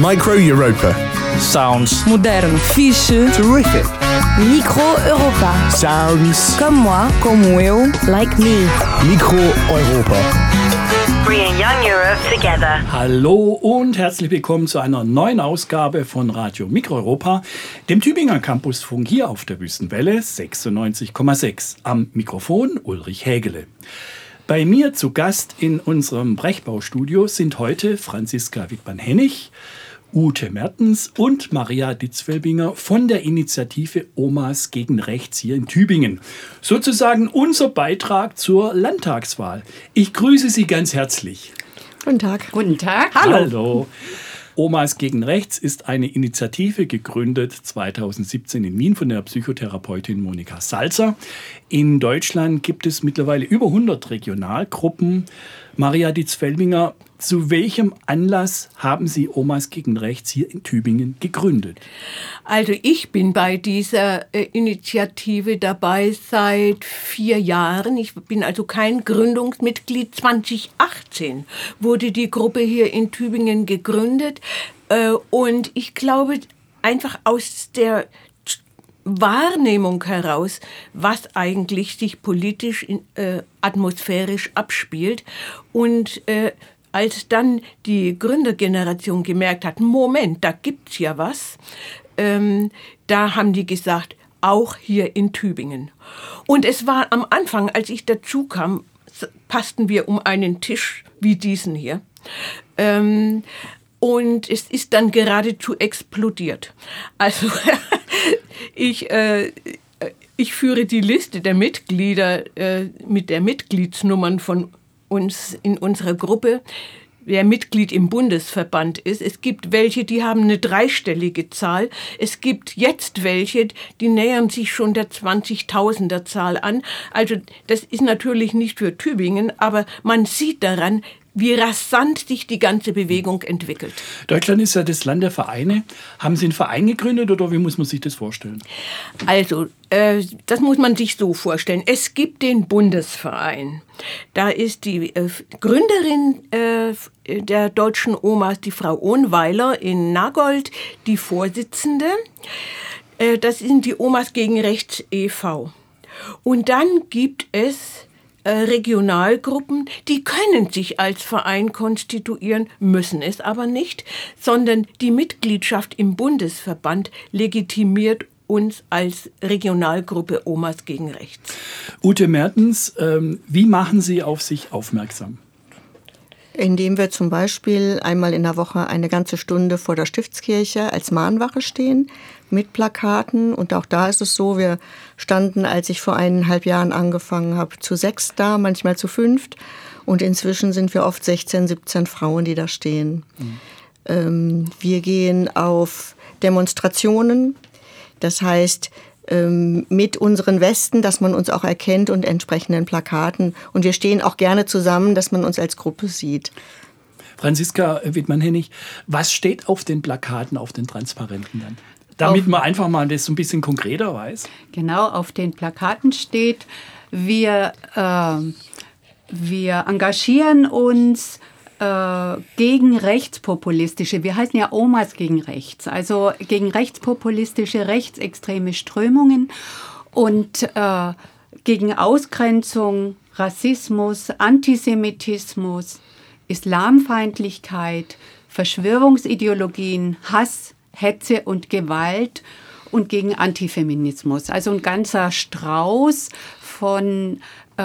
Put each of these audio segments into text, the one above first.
Micro Europa. Sounds Moderno. Fixe. Terrific. Micro Europa. Sounds. Comme moi. Como eu. Like me. Micro Europa. Bringing Young Europe together. Hallo und herzlich willkommen zu einer neuen Ausgabe von Radio Mikroeuropa, dem Tübinger Campusfunk hier auf der Wüstenwelle 96,6. Am Mikrofon Ulrich Hägele. Bei mir zu Gast in unserem Brechbaustudio sind heute Franziska Wittmann-Hennig, Ute Mertens und Maria Ditzfelbinger von der Initiative Omas gegen Rechts hier in Tübingen. Sozusagen unser Beitrag zur Landtagswahl. Ich grüße Sie ganz herzlich. Guten Tag. Guten Tag. Hallo. Omas gegen Rechts ist eine Initiative, gegründet 2017 in Wien von der Psychotherapeutin Monika Salzer. In Deutschland gibt es mittlerweile über 100 Regionalgruppen. Maria Ditzfelbinger, zu welchem Anlass haben Sie Omas gegen Rechts hier in Tübingen gegründet? Also ich bin bei dieser Initiative dabei seit 4 Jahren. Ich bin also kein Gründungsmitglied. 2018 wurde die Gruppe hier in Tübingen gegründet. Und ich glaube einfach aus der Wahrnehmung heraus, was eigentlich sich politisch, atmosphärisch abspielt. Und als dann die Gründergeneration gemerkt hat, Moment, da gibt's ja was, da haben die gesagt, auch hier in Tübingen. Und es war am Anfang, als ich dazu kam, passten wir um einen Tisch wie diesen hier. Und es ist dann geradezu explodiert. Also ich führe die Liste der Mitglieder mit der Mitgliedsnummern von uns in unserer Gruppe, wer Mitglied im Bundesverband ist. Es gibt welche, die haben eine 3-stellige Zahl. Es gibt jetzt welche, die nähern sich schon der 20.000er Zahl an. Also das ist natürlich nicht für Tübingen, aber man sieht daran, wie rasant sich die ganze Bewegung entwickelt. Deutschland ist ja das Land der Vereine. Haben Sie einen Verein gegründet oder wie muss man sich das vorstellen? Also, das muss man sich so vorstellen. Es gibt den Bundesverein. Da ist die Gründerin der deutschen Omas, die Frau Ohnweiler in Nagold, die Vorsitzende. Das sind die Omas gegen Rechts e.V. Und dann gibt es Regionalgruppen, die können sich als Verein konstituieren, müssen es aber nicht, sondern die Mitgliedschaft im Bundesverband legitimiert uns als Regionalgruppe Omas gegen Rechts. Ute Mertens, wie machen Sie auf sich aufmerksam? Indem wir zum Beispiel einmal in der Woche eine ganze Stunde vor der Stiftskirche als Mahnwache stehen mit Plakaten. Und auch da ist es so, wir standen, als ich vor 1,5 Jahren angefangen habe, zu 6 da, manchmal zu 5. Und inzwischen sind wir oft 16, 17 Frauen, die da stehen. Wir gehen auf Demonstrationen, das heißt mit unseren Westen, dass man uns auch erkennt und entsprechenden Plakaten. Und wir stehen auch gerne zusammen, dass man uns als Gruppe sieht. Franziska Wittmann-Hennig, was steht auf den Plakaten, auf den Transparenten dann? Damit man einfach mal das so ein bisschen konkreter weiß. Genau, auf den Plakaten steht, wir engagieren uns gegen rechtspopulistische, wir heißen ja Omas gegen Rechts, also gegen rechtspopulistische, rechtsextreme Strömungen und gegen Ausgrenzung, Rassismus, Antisemitismus, Islamfeindlichkeit, Verschwörungsideologien, Hass, Hetze und Gewalt und gegen Antifeminismus. Also ein ganzer Strauß von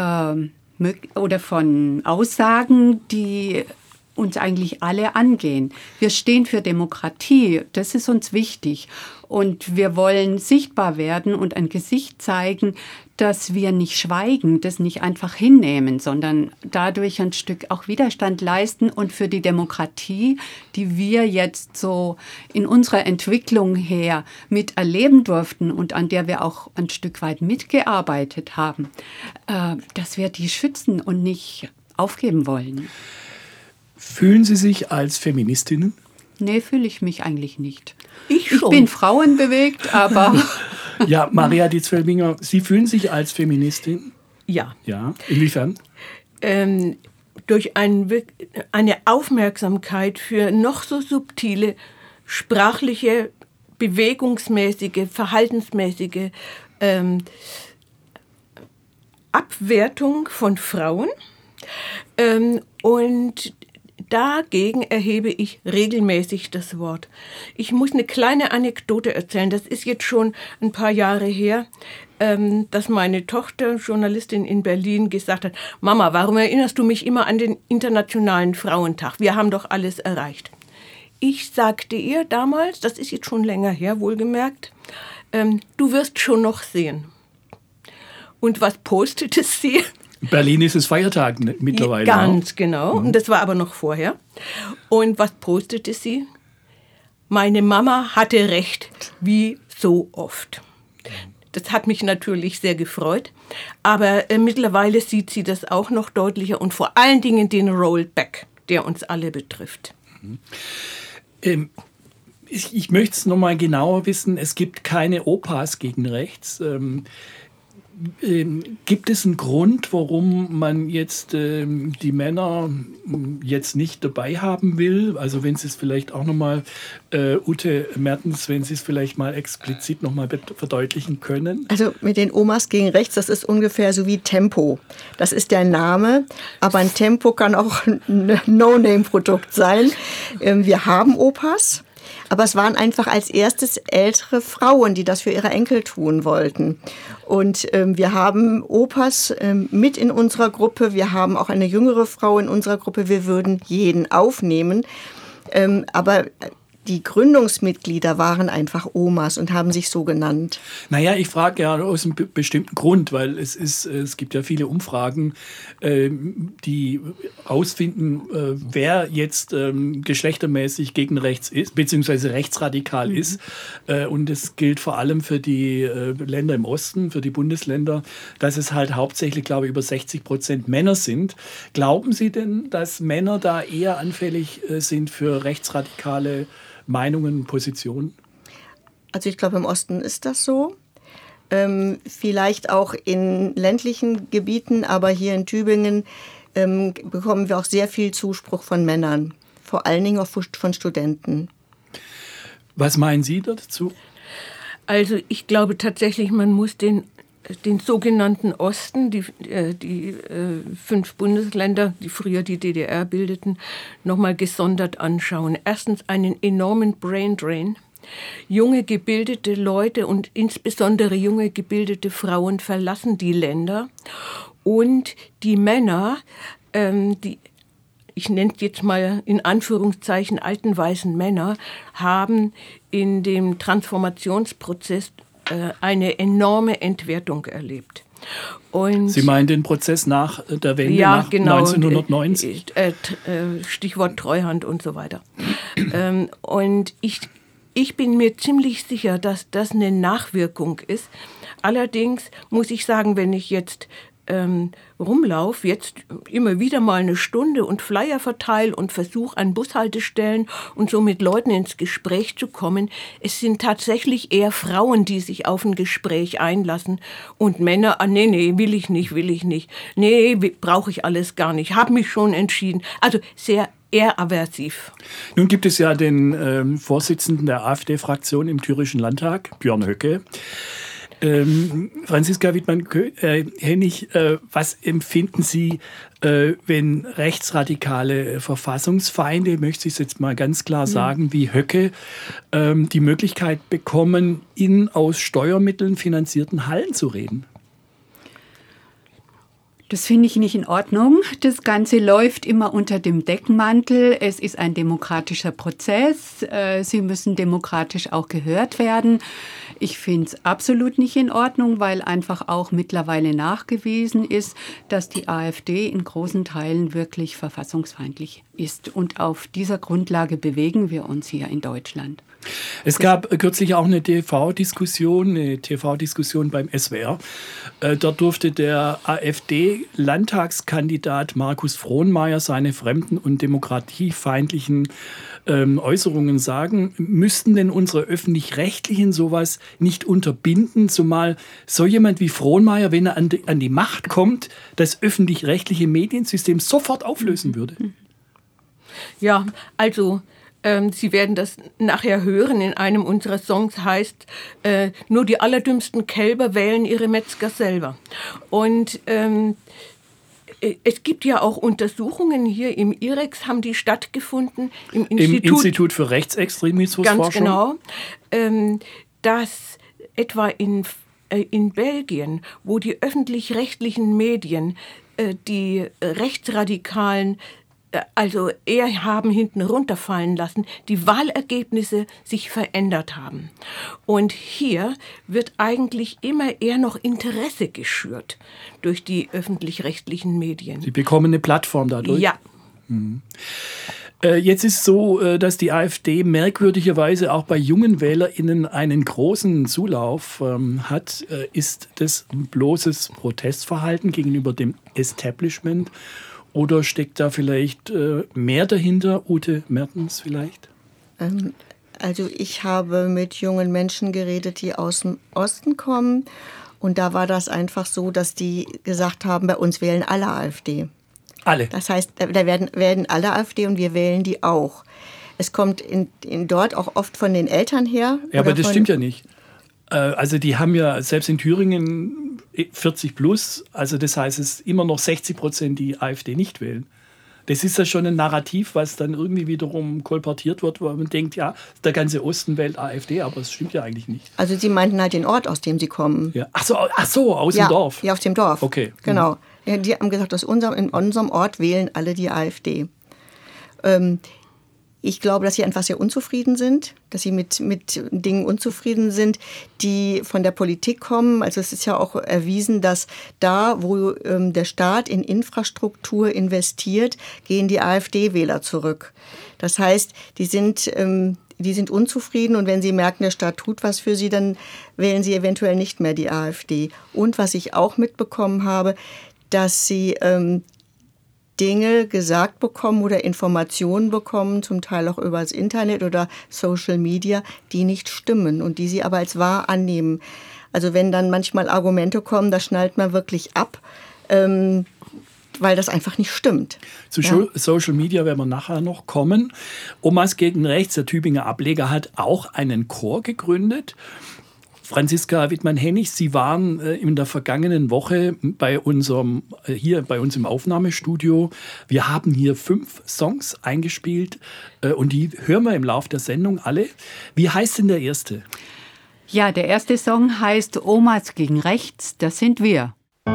Aussagen, die uns eigentlich alle angehen. Wir stehen für Demokratie, das ist uns wichtig. Und wir wollen sichtbar werden und ein Gesicht zeigen, dass wir nicht schweigen, das nicht einfach hinnehmen, sondern dadurch ein Stück auch Widerstand leisten und für die Demokratie, die wir jetzt so in unserer Entwicklung her miterleben durften und an der wir auch ein Stück weit mitgearbeitet haben, dass wir die schützen und nicht aufgeben wollen. Fühlen Sie sich als Feministinnen? Nee, fühle ich mich eigentlich nicht. Ich Ich bin frauenbewegt, aber... Ja, Maria Ditzfelbinger, Sie fühlen sich als Feministin? Ja. Ja, inwiefern? Durch eine Aufmerksamkeit für noch so subtile sprachliche, bewegungsmäßige, verhaltensmäßige Abwertung von Frauen. Und dagegen erhebe ich regelmäßig das Wort. Ich muss eine kleine Anekdote erzählen. Das ist jetzt schon ein paar Jahre her, dass meine Tochter, Journalistin in Berlin, gesagt hat, Mama, warum erinnerst du mich immer an den Internationalen Frauentag? Wir haben doch alles erreicht. Ich sagte ihr damals, das ist jetzt schon länger her, wohlgemerkt, du wirst schon noch sehen. Und was postete sie? Berlin ist es Feiertag mittlerweile. Ganz genau. Und das war aber noch vorher. Und was postete sie? Meine Mama hatte recht, wie so oft. Das hat mich natürlich sehr gefreut. Aber mittlerweile sieht sie das auch noch deutlicher und vor allen Dingen den Rollback, der uns alle betrifft. Ich möchte es nochmal genauer wissen. Es gibt keine Opas gegen rechts. Gibt es einen Grund, warum man jetzt die Männer jetzt nicht dabei haben will? Also wenn Sie es vielleicht auch nochmal, Ute Mertens, wenn Sie es vielleicht mal explizit nochmal verdeutlichen können. Also mit den Omas gegen rechts, das ist ungefähr so wie Tempo. Das ist der Name, aber ein Tempo kann auch ein No-Name-Produkt sein. Wir haben Opas. Aber es waren einfach als erstes ältere Frauen, die das für ihre Enkel tun wollten. Und wir haben Opas mit in unserer Gruppe. Wir haben auch eine jüngere Frau in unserer Gruppe. Wir würden jeden aufnehmen. Aber die Gründungsmitglieder waren einfach Omas und haben sich so genannt. Naja, ich frage ja aus einem bestimmten Grund, weil es gibt ja viele Umfragen, die ausfinden, wer jetzt geschlechtermäßig gegen rechts ist, beziehungsweise rechtsradikal ist. Und es gilt vor allem für die Länder im Osten, für die Bundesländer, dass es halt hauptsächlich, glaube ich, über 60% Männer sind. Glauben Sie denn, dass Männer da eher anfällig sind für rechtsradikale Meinungen, Positionen? Also ich glaube, im Osten ist das so. Vielleicht auch in ländlichen Gebieten, aber hier in Tübingen bekommen wir auch sehr viel Zuspruch von Männern, vor allen Dingen auch von Studenten. Was meinen Sie dazu? Also ich glaube tatsächlich, man muss den sogenannten Osten, die 5 Bundesländer, die früher die DDR bildeten, nochmal gesondert anschauen. Erstens einen enormen Braindrain. Junge gebildete Leute und insbesondere junge gebildete Frauen verlassen die Länder. Und die Männer, ich nenne es jetzt mal in Anführungszeichen alten weißen Männer, haben in dem Transformationsprozess eine enorme Entwertung erlebt. Und Sie meinen den Prozess nach der Wende, ja, nach genau, 1990? Stichwort Treuhand und so weiter. Und ich bin mir ziemlich sicher, dass das eine Nachwirkung ist. Allerdings muss ich sagen, wenn ich jetzt rumlaufe, jetzt immer wieder mal eine Stunde und Flyer verteile und versuche an Bushaltestellen und so mit Leuten ins Gespräch zu kommen, es sind tatsächlich eher Frauen, die sich auf ein Gespräch einlassen und Männer, nee, will ich nicht, nee, brauche ich alles gar nicht, habe mich schon entschieden. Also sehr eher aversiv. Nun gibt es ja den Vorsitzenden der AfD-Fraktion im Thürischen Landtag, Björn Höcke. Franziska Wittmann-Hennig, was empfinden Sie, wenn rechtsradikale Verfassungsfeinde, möchte ich es jetzt mal ganz klar sagen, wie Höcke, die Möglichkeit bekommen, in aus Steuermitteln finanzierten Hallen zu reden? Das finde ich nicht in Ordnung. Das Ganze läuft immer unter dem Deckmantel. Es ist ein demokratischer Prozess. Sie müssen demokratisch auch gehört werden. Ich finde es absolut nicht in Ordnung, weil einfach auch mittlerweile nachgewiesen ist, dass die AfD in großen Teilen wirklich verfassungsfeindlich ist. Und auf dieser Grundlage bewegen wir uns hier in Deutschland. Es gab kürzlich auch eine TV-Diskussion beim SWR. Dort durfte der AfD-Landtagskandidat Markus Frohnmayer seine fremden- und demokratiefeindlichen Äußerungen sagen. Müssten denn unsere Öffentlich-Rechtlichen sowas nicht unterbinden, zumal so jemand wie Frohnmayer, wenn er an die Macht kommt, das öffentlich-rechtliche Mediensystem sofort auflösen würde? Ja, also Sie werden das nachher hören, in einem unserer Songs heißt, nur die allerdümmsten Kälber wählen ihre Metzger selber. Und es gibt ja auch Untersuchungen hier im IREX, haben die stattgefunden. Im Institut für Rechtsextremismusforschung. Ganz genau, dass etwa in Belgien, wo die öffentlich-rechtlichen Medien die Rechtsradikalen also eher haben hinten runterfallen lassen, die Wahlergebnisse sich verändert haben. Und hier wird eigentlich immer eher noch Interesse geschürt durch die öffentlich-rechtlichen Medien. Sie bekommen eine Plattform dadurch? Ja. Jetzt ist so, dass die AfD merkwürdigerweise auch bei jungen WählerInnen einen großen Zulauf hat. Ist das ein bloßes Protestverhalten gegenüber dem Establishment? Oder steckt da vielleicht mehr dahinter, Ute Mertens vielleicht? Also ich habe mit jungen Menschen geredet, die aus dem Osten kommen. Und da war das einfach so, dass die gesagt haben, bei uns wählen alle AfD. Alle? Das heißt, da werden alle AfD und wir wählen die auch. Es kommt in dort auch oft von den Eltern her. Ja, aber das stimmt ja nicht. Also die haben ja selbst in Thüringen 40 plus, also das heißt, es ist immer noch 60%, die AfD nicht wählen. Das ist ja schon ein Narrativ, was dann irgendwie wiederum kolportiert wird, wo man denkt, ja, der ganze Osten wählt AfD, aber es stimmt ja eigentlich nicht. Also Sie meinten halt den Ort, aus dem Sie kommen. Ja. Ach so, aus dem Dorf. Ja, aus dem Dorf. Okay. Genau. Ja, die haben gesagt, in unserem Ort wählen alle die AfD. Ich glaube, dass sie einfach sehr unzufrieden sind, dass sie mit Dingen unzufrieden sind, die von der Politik kommen. Also es ist ja auch erwiesen, dass da, wo der Staat in Infrastruktur investiert, gehen die AfD-Wähler zurück. Das heißt, die sind unzufrieden und wenn sie merken, der Staat tut was für sie, dann wählen sie eventuell nicht mehr die AfD. Und was ich auch mitbekommen habe, dass sie Dinge gesagt bekommen oder Informationen bekommen, zum Teil auch über das Internet oder Social Media, die nicht stimmen und die sie aber als wahr annehmen. Also wenn dann manchmal Argumente kommen, da schnallt man wirklich ab, weil das einfach nicht stimmt. Zu Social Media werden wir nachher noch kommen. Omas gegen Rechts, der Tübinger Ableger, hat auch einen Chor gegründet. Franziska Wittmann-Hennig, Sie waren in der vergangenen Woche bei uns im Aufnahmestudio. Wir haben hier 5 Songs eingespielt und die hören wir im Laufe der Sendung alle. Wie heißt denn der erste? Ja, der erste Song heißt Omas gegen Rechts, das sind wir.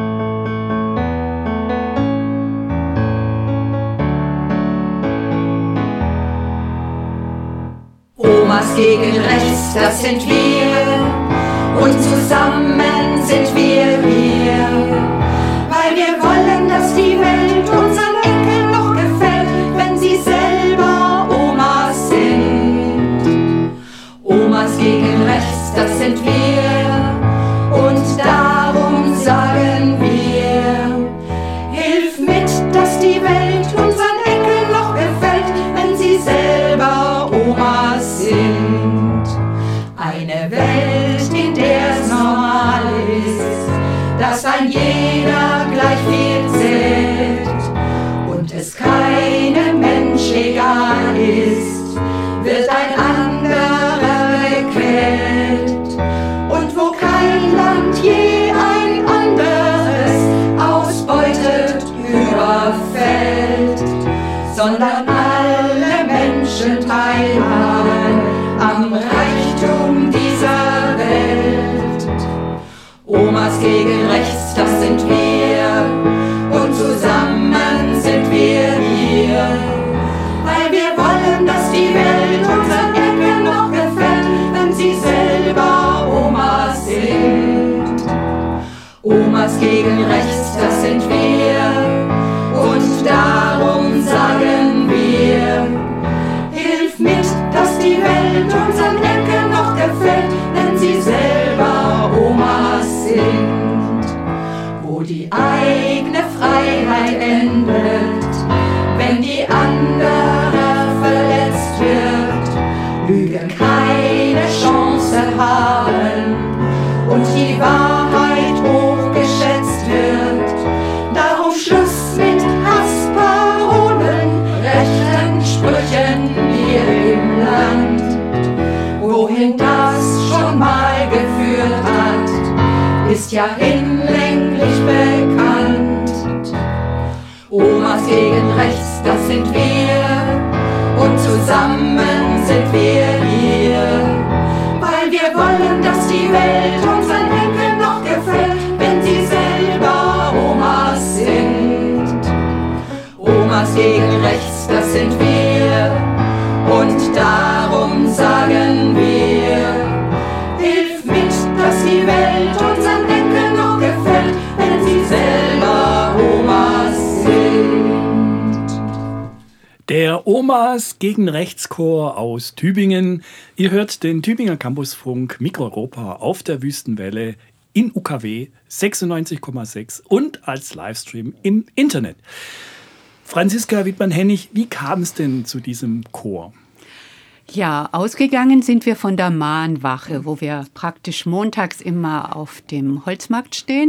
Omas gegen Rechts, das sind wir. Und zusammen sind wir hier, weil wir wollen, dass die Welt unseren Enkeln noch gefällt, wenn sie selber Omas sind. Omas gegen Rechts, das sind wir, und darum sagen wir, hilf mit, dass die Welt unseren Enkeln noch gefällt, wenn sie selber Omas sind. Eine Welt, in der es normal ist, dass ein jeder gleich viel zählt und es keinem Mensch egal ist, wird ein anderer gequält. Und wo kein Land je ein anderes ausbeutet, überfällt, sondern alle Menschen teilhaben am Reichtum dieser Welt. Omas gegen Rechts, das sind wir, und zusammen sind wir hier, weil wir wollen, dass die Welt unseren Enkeln noch gefällt, wenn sie selber Omas sind. Omas gegen Rechts, das sind wir, und darum sagen wir, hilf mit, dass die Welt unseren Enkeln noch gefällt, wenn sie selber Omas sind. Wo die eigene Freiheit endet, wenn die andere verletzt wird, Lügen keine Chance haben und die Wahrheit hochgeschätzt wird. Darum Schluss mit Hassparolen, rechten Sprüchen hier im wohin das schon mal geführt hat, ist ja hinlänglich bekannt. Omas gegen rechts, das sind wir, und zusammen sind wir hier, weil wir wollen, dass die Welt unseren Enkeln noch gefällt, wenn sie selber Omas sind. Omas gegen rechts, das sind wir, und darum sagen wir, hilf mit, dass die Welt unseren Enkeln noch gefällt, wenn sie selber Omas sind. Der Omas gegen Rechtschor aus Tübingen. Ihr hört den Tübinger Campusfunk Mikroeuropa auf der Wüstenwelle in UKW 96,6 und als Livestream im Internet. Franziska Wittmann-Hennig, wie kam es denn zu diesem Chor? Ja, ausgegangen sind wir von der Mahnwache, wo wir praktisch montags immer auf dem Holzmarkt stehen.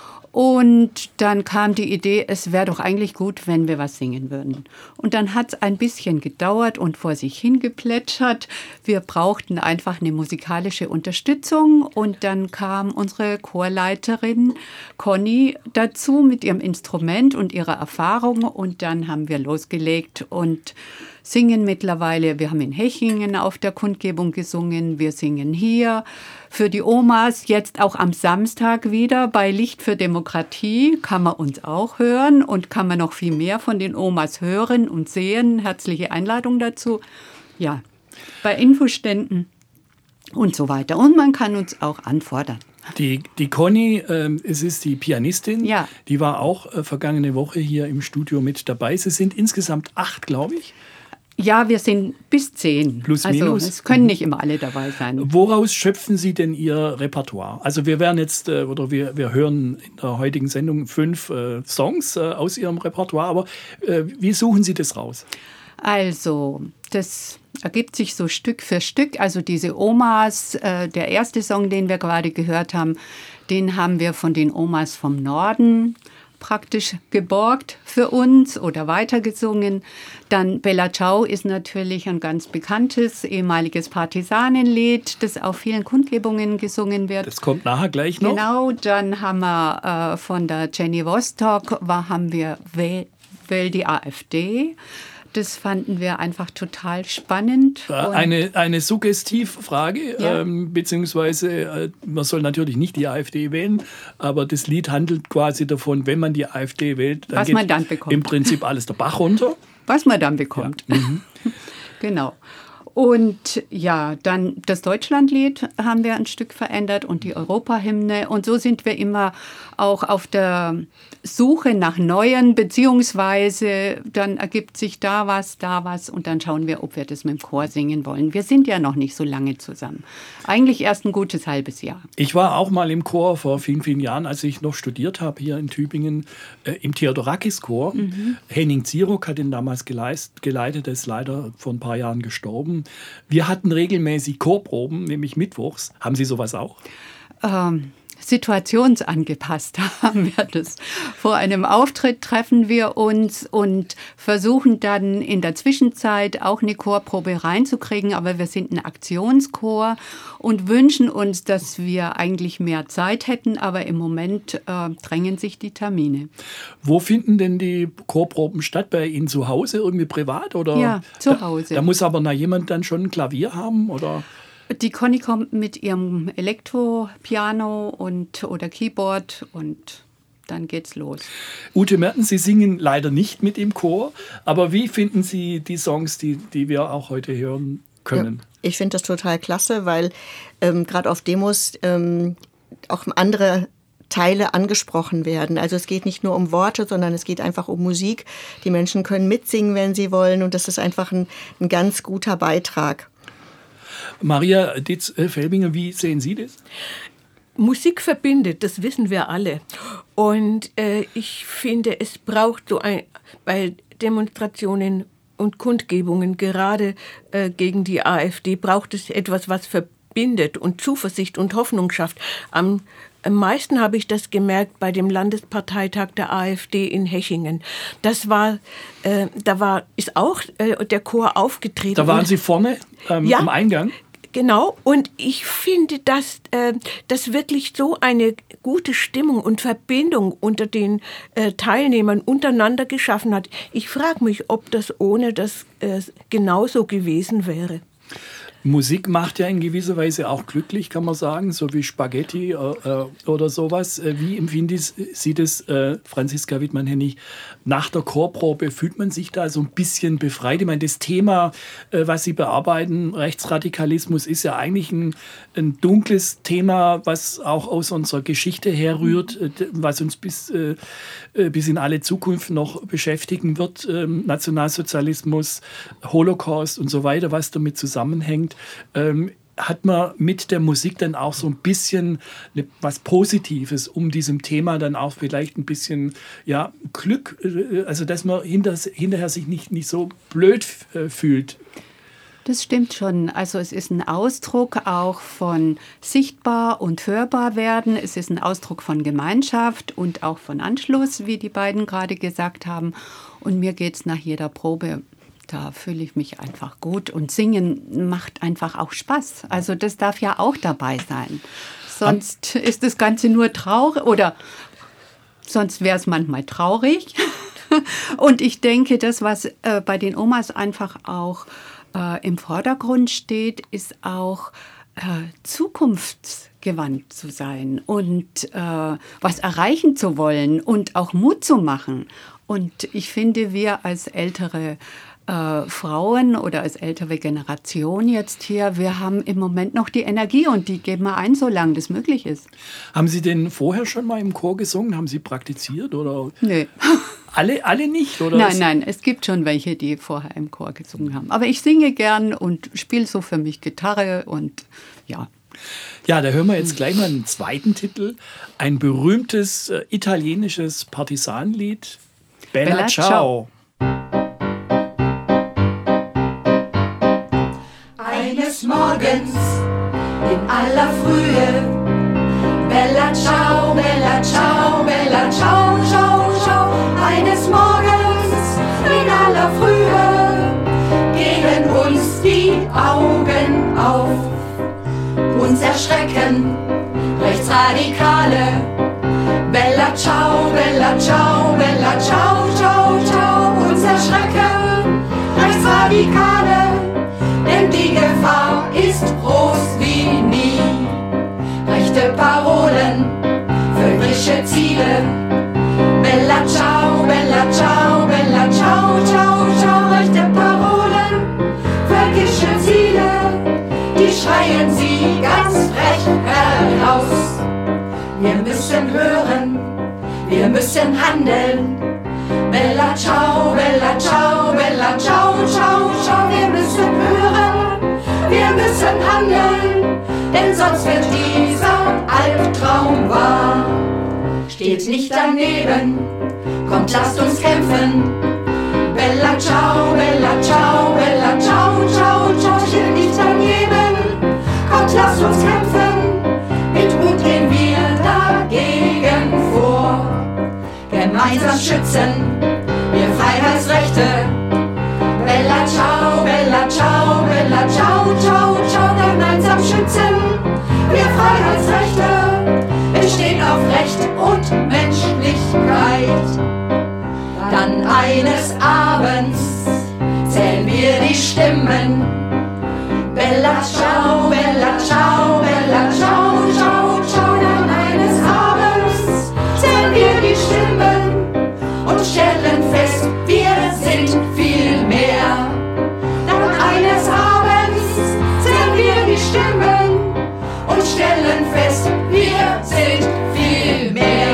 Und dann kam die Idee, es wäre doch eigentlich gut, wenn wir was singen würden. Und dann hat es ein bisschen gedauert und vor sich hingeplätschert. Wir brauchten einfach eine musikalische Unterstützung. Und dann kam unsere Chorleiterin Conny dazu mit ihrem Instrument und ihrer Erfahrung. Und dann haben wir losgelegt und singen mittlerweile. Wir haben in Hechingen auf der Kundgebung gesungen. Wir singen hier für die Omas, jetzt auch am Samstag wieder bei Licht für Demokratie. Kann man uns auch hören und kann man noch viel mehr von den Omas hören und sehen. Herzliche Einladung dazu. Ja, bei Infoständen und so weiter. Und man kann uns auch anfordern. Die Conny, es ist die Pianistin, Ja. Die war auch vergangene Woche hier im Studio mit dabei. Sie sind insgesamt 8, glaube ich. Ja, wir sind bis 10. Plus, also, minus. es können nicht immer alle dabei sein. Woraus schöpfen Sie denn Ihr Repertoire? Also wir werden jetzt, oder wir hören in der heutigen Sendung 5 Songs aus Ihrem Repertoire, aber wie suchen Sie das raus? Also, das ergibt sich so Stück für Stück. Also diese Omas, der erste Song, den wir gerade gehört haben, den haben wir von den Omas vom Norden praktisch geborgt für uns oder weitergesungen. Dann Bella Ciao ist natürlich ein ganz bekanntes ehemaliges Partisanenlied, das auf vielen Kundgebungen gesungen wird. Das kommt nachher gleich noch. Genau, dann haben wir von der Jenny Wostock, haben wir Wähl die AfD. Das fanden wir einfach total spannend. Eine Suggestivfrage, Ja. Beziehungsweise man soll natürlich nicht die AfD wählen, aber das Lied handelt quasi davon, wenn man die AfD wählt, dann Was man dann bekommt. im Prinzip alles der Bach runter. Was man dann bekommt. Ja. Mhm. Genau. Und ja, dann das Deutschlandlied haben wir ein Stück verändert und die Europahymne. Und so sind wir immer auch auf der Suche nach Neuen, beziehungsweise dann ergibt sich da was und dann schauen wir, ob wir das mit dem Chor singen wollen. Wir sind ja noch nicht so lange zusammen. Eigentlich erst ein gutes halbes Jahr. Ich war auch mal im Chor vor vielen, vielen Jahren, als ich noch studiert habe hier in Tübingen, im Theodorakis-Chor. Henning Zieruck hat ihn damals geleitet, der ist leider vor ein paar Jahren gestorben. Wir hatten regelmäßig Chorproben, nämlich mittwochs. Haben Sie sowas auch? Situationsangepasst haben wir das. Vor einem Auftritt treffen wir uns und versuchen dann in der Zwischenzeit auch eine Chorprobe reinzukriegen, aber wir sind ein Aktionschor und wünschen uns, dass wir eigentlich mehr Zeit hätten, aber im Moment drängen sich die Termine. Wo finden denn die Chorproben statt? Bei Ihnen zu Hause, irgendwie privat? Oder? Ja, zu Hause. Da muss aber jemand dann schon ein Klavier haben, oder? Die Conny kommt mit ihrem Elektropiano oder Keyboard und dann geht's los. Ute Mertens, Sie singen leider nicht mit im Chor, aber wie finden Sie die Songs, die wir auch heute hören können? Ja, ich finde das total klasse, weil gerade auf Demos auch andere Teile angesprochen werden. Also es geht nicht nur um Worte, sondern es geht einfach um Musik. Die Menschen können mitsingen, wenn sie wollen, und das ist einfach ein ganz guter Beitrag. Maria Ditz-Felbinger, wie sehen Sie das? Musik verbindet, das wissen wir alle. Und ich finde, es braucht bei Demonstrationen und Kundgebungen, gerade gegen die AfD, braucht es etwas, was verbindet und Zuversicht und Hoffnung schafft. Am meisten habe ich das gemerkt bei dem Landesparteitag der AfD in Hechingen. Ist auch der Chor aufgetreten. Da waren Sie vorne am Eingang? Genau, und ich finde, dass das wirklich so eine gute Stimmung und Verbindung unter den Teilnehmern untereinander geschaffen hat. Ich frage mich, ob das ohne das genauso gewesen wäre. Musik macht ja in gewisser Weise auch glücklich, kann man sagen, so wie Spaghetti oder sowas. Wie empfindet Sie das, Franziska Wittmann-Hennig? Nach der Chorprobe fühlt man sich da so ein bisschen befreit? Ich meine, das Thema, was Sie bearbeiten, Rechtsradikalismus, ist ja eigentlich ein dunkles Thema, was auch aus unserer Geschichte herrührt, was uns bis in alle Zukunft noch beschäftigen wird. Nationalsozialismus, Holocaust und so weiter, was damit zusammenhängt. Hat man mit der Musik dann auch so ein bisschen was Positives, um diesem Thema dann auch vielleicht ein bisschen Glück, also dass man hinterher sich nicht so blöd fühlt? Das stimmt schon. Also es ist ein Ausdruck auch von sichtbar und hörbar werden. Es ist ein Ausdruck von Gemeinschaft und auch von Anschluss, wie die beiden gerade gesagt haben. Und mir geht es nach jeder Probe, da fühle ich mich einfach gut. Und Singen macht einfach auch Spaß. Also das darf ja auch dabei sein. Sonst ist das Ganze nur traurig oder sonst wäre es manchmal traurig. Und ich denke, das, was bei den Omas einfach auch im Vordergrund steht, ist auch zukunftsgewandt zu sein und was erreichen zu wollen und auch Mut zu machen. Und ich finde, wir als ältere Frauen oder als ältere Generation jetzt hier, wir haben im Moment noch die Energie und die geben wir ein, solange das möglich ist. Haben Sie denn vorher schon mal im Chor gesungen? Haben Sie praktiziert? Oder? Nö. Alle nicht? Oder? Nein, es gibt schon welche, die vorher im Chor gesungen haben. Aber ich singe gern und spiele so für mich Gitarre und ja. Ja, da hören wir jetzt gleich mal einen zweiten Titel. Ein berühmtes italienisches Partisanenlied, Bella Ciao. Eines Morgens in aller Frühe, Bella ciao, Bella ciao, Bella ciao, ciao, ciao. Eines Morgens in aller Frühe gehen uns die Augen auf. Uns erschrecken Rechtsradikale. Bella ciao, Bella ciao, Bella ciao, ciao, ciao. Uns erschrecken Rechtsradikale. Denn die Gefahr ist groß wie nie. Rechte Parolen, völkische Ziele. Bella ciao, Bella ciao, Bella ciao, ciao, ciao. Rechte Parolen, völkische Ziele, die schreien sie ganz frech heraus. Wir müssen hören, wir müssen handeln. Bella ciao, Bella ciao, Bella ciao, ciao, ciao. Wir müssen hören, wir müssen handeln, denn sonst wird dieser Albtraum wahr. Steht nicht daneben, kommt, lasst uns kämpfen. Bella ciao, Bella ciao, Bella ciao, ciao, ciao. Steht nicht daneben, kommt, lasst uns kämpfen. Mit Mut gehen wir dagegen vor. Gemeinsam schützen wir Freiheitsrechte. Bella ciao, Bella ciao, Bella ciao, ciao, ciao. Gemeinsam schützen wir Freiheitsrechte. Wir stehen auf Recht und Menschlichkeit. Dann eines Abends zählen wir die Stimmen. Bella ciao, Bella ciao, Bella ciao, ciao, ciao. Dann eines Abends zählen wir die Stimmen und stellen fest, wir sind viel mehr. Dann eines Abends zählen wir die Stimmen und stellen fest, wir sind viel mehr.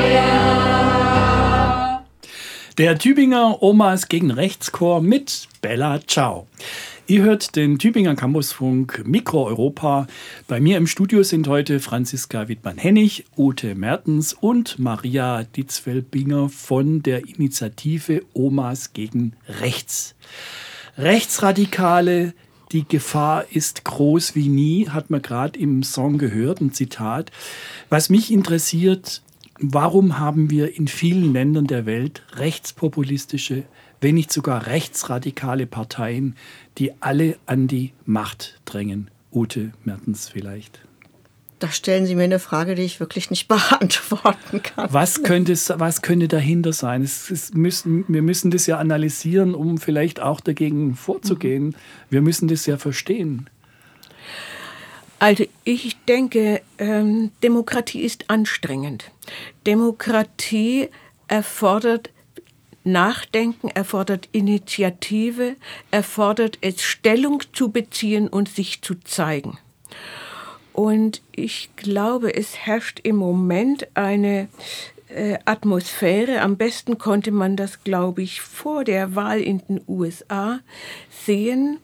Der Tübinger Omas gegen Rechtschor mit Bella Ciao. Ihr hört den Tübinger Campusfunk Mikro Europa. Bei mir im Studio sind heute Franziska Wittmann-Hennig, Ute Mertens und Maria Ditzfelbinger von der Initiative Omas gegen Rechts. Rechtsradikale, die Gefahr ist groß wie nie, hat man gerade im Song gehört, ein Zitat. Was mich interessiert, warum haben wir in vielen Ländern der Welt rechtspopulistische, wenn nicht sogar rechtsradikale Parteien, die alle an die Macht drängen? Ute Mertens vielleicht? Da stellen Sie mir eine Frage, die ich wirklich nicht beantworten kann. Was könnte dahinter sein? Wir müssen das ja analysieren, um vielleicht auch dagegen vorzugehen. Wir müssen das ja verstehen. Also ich denke, Demokratie ist anstrengend. Demokratie erfordert Nachdenken, erfordert Initiative, erfordert es, Stellung zu beziehen und sich zu zeigen. Und ich glaube, es herrscht im Moment eine Atmosphäre. Am besten konnte man das, glaube ich, vor der Wahl in den USA sehen.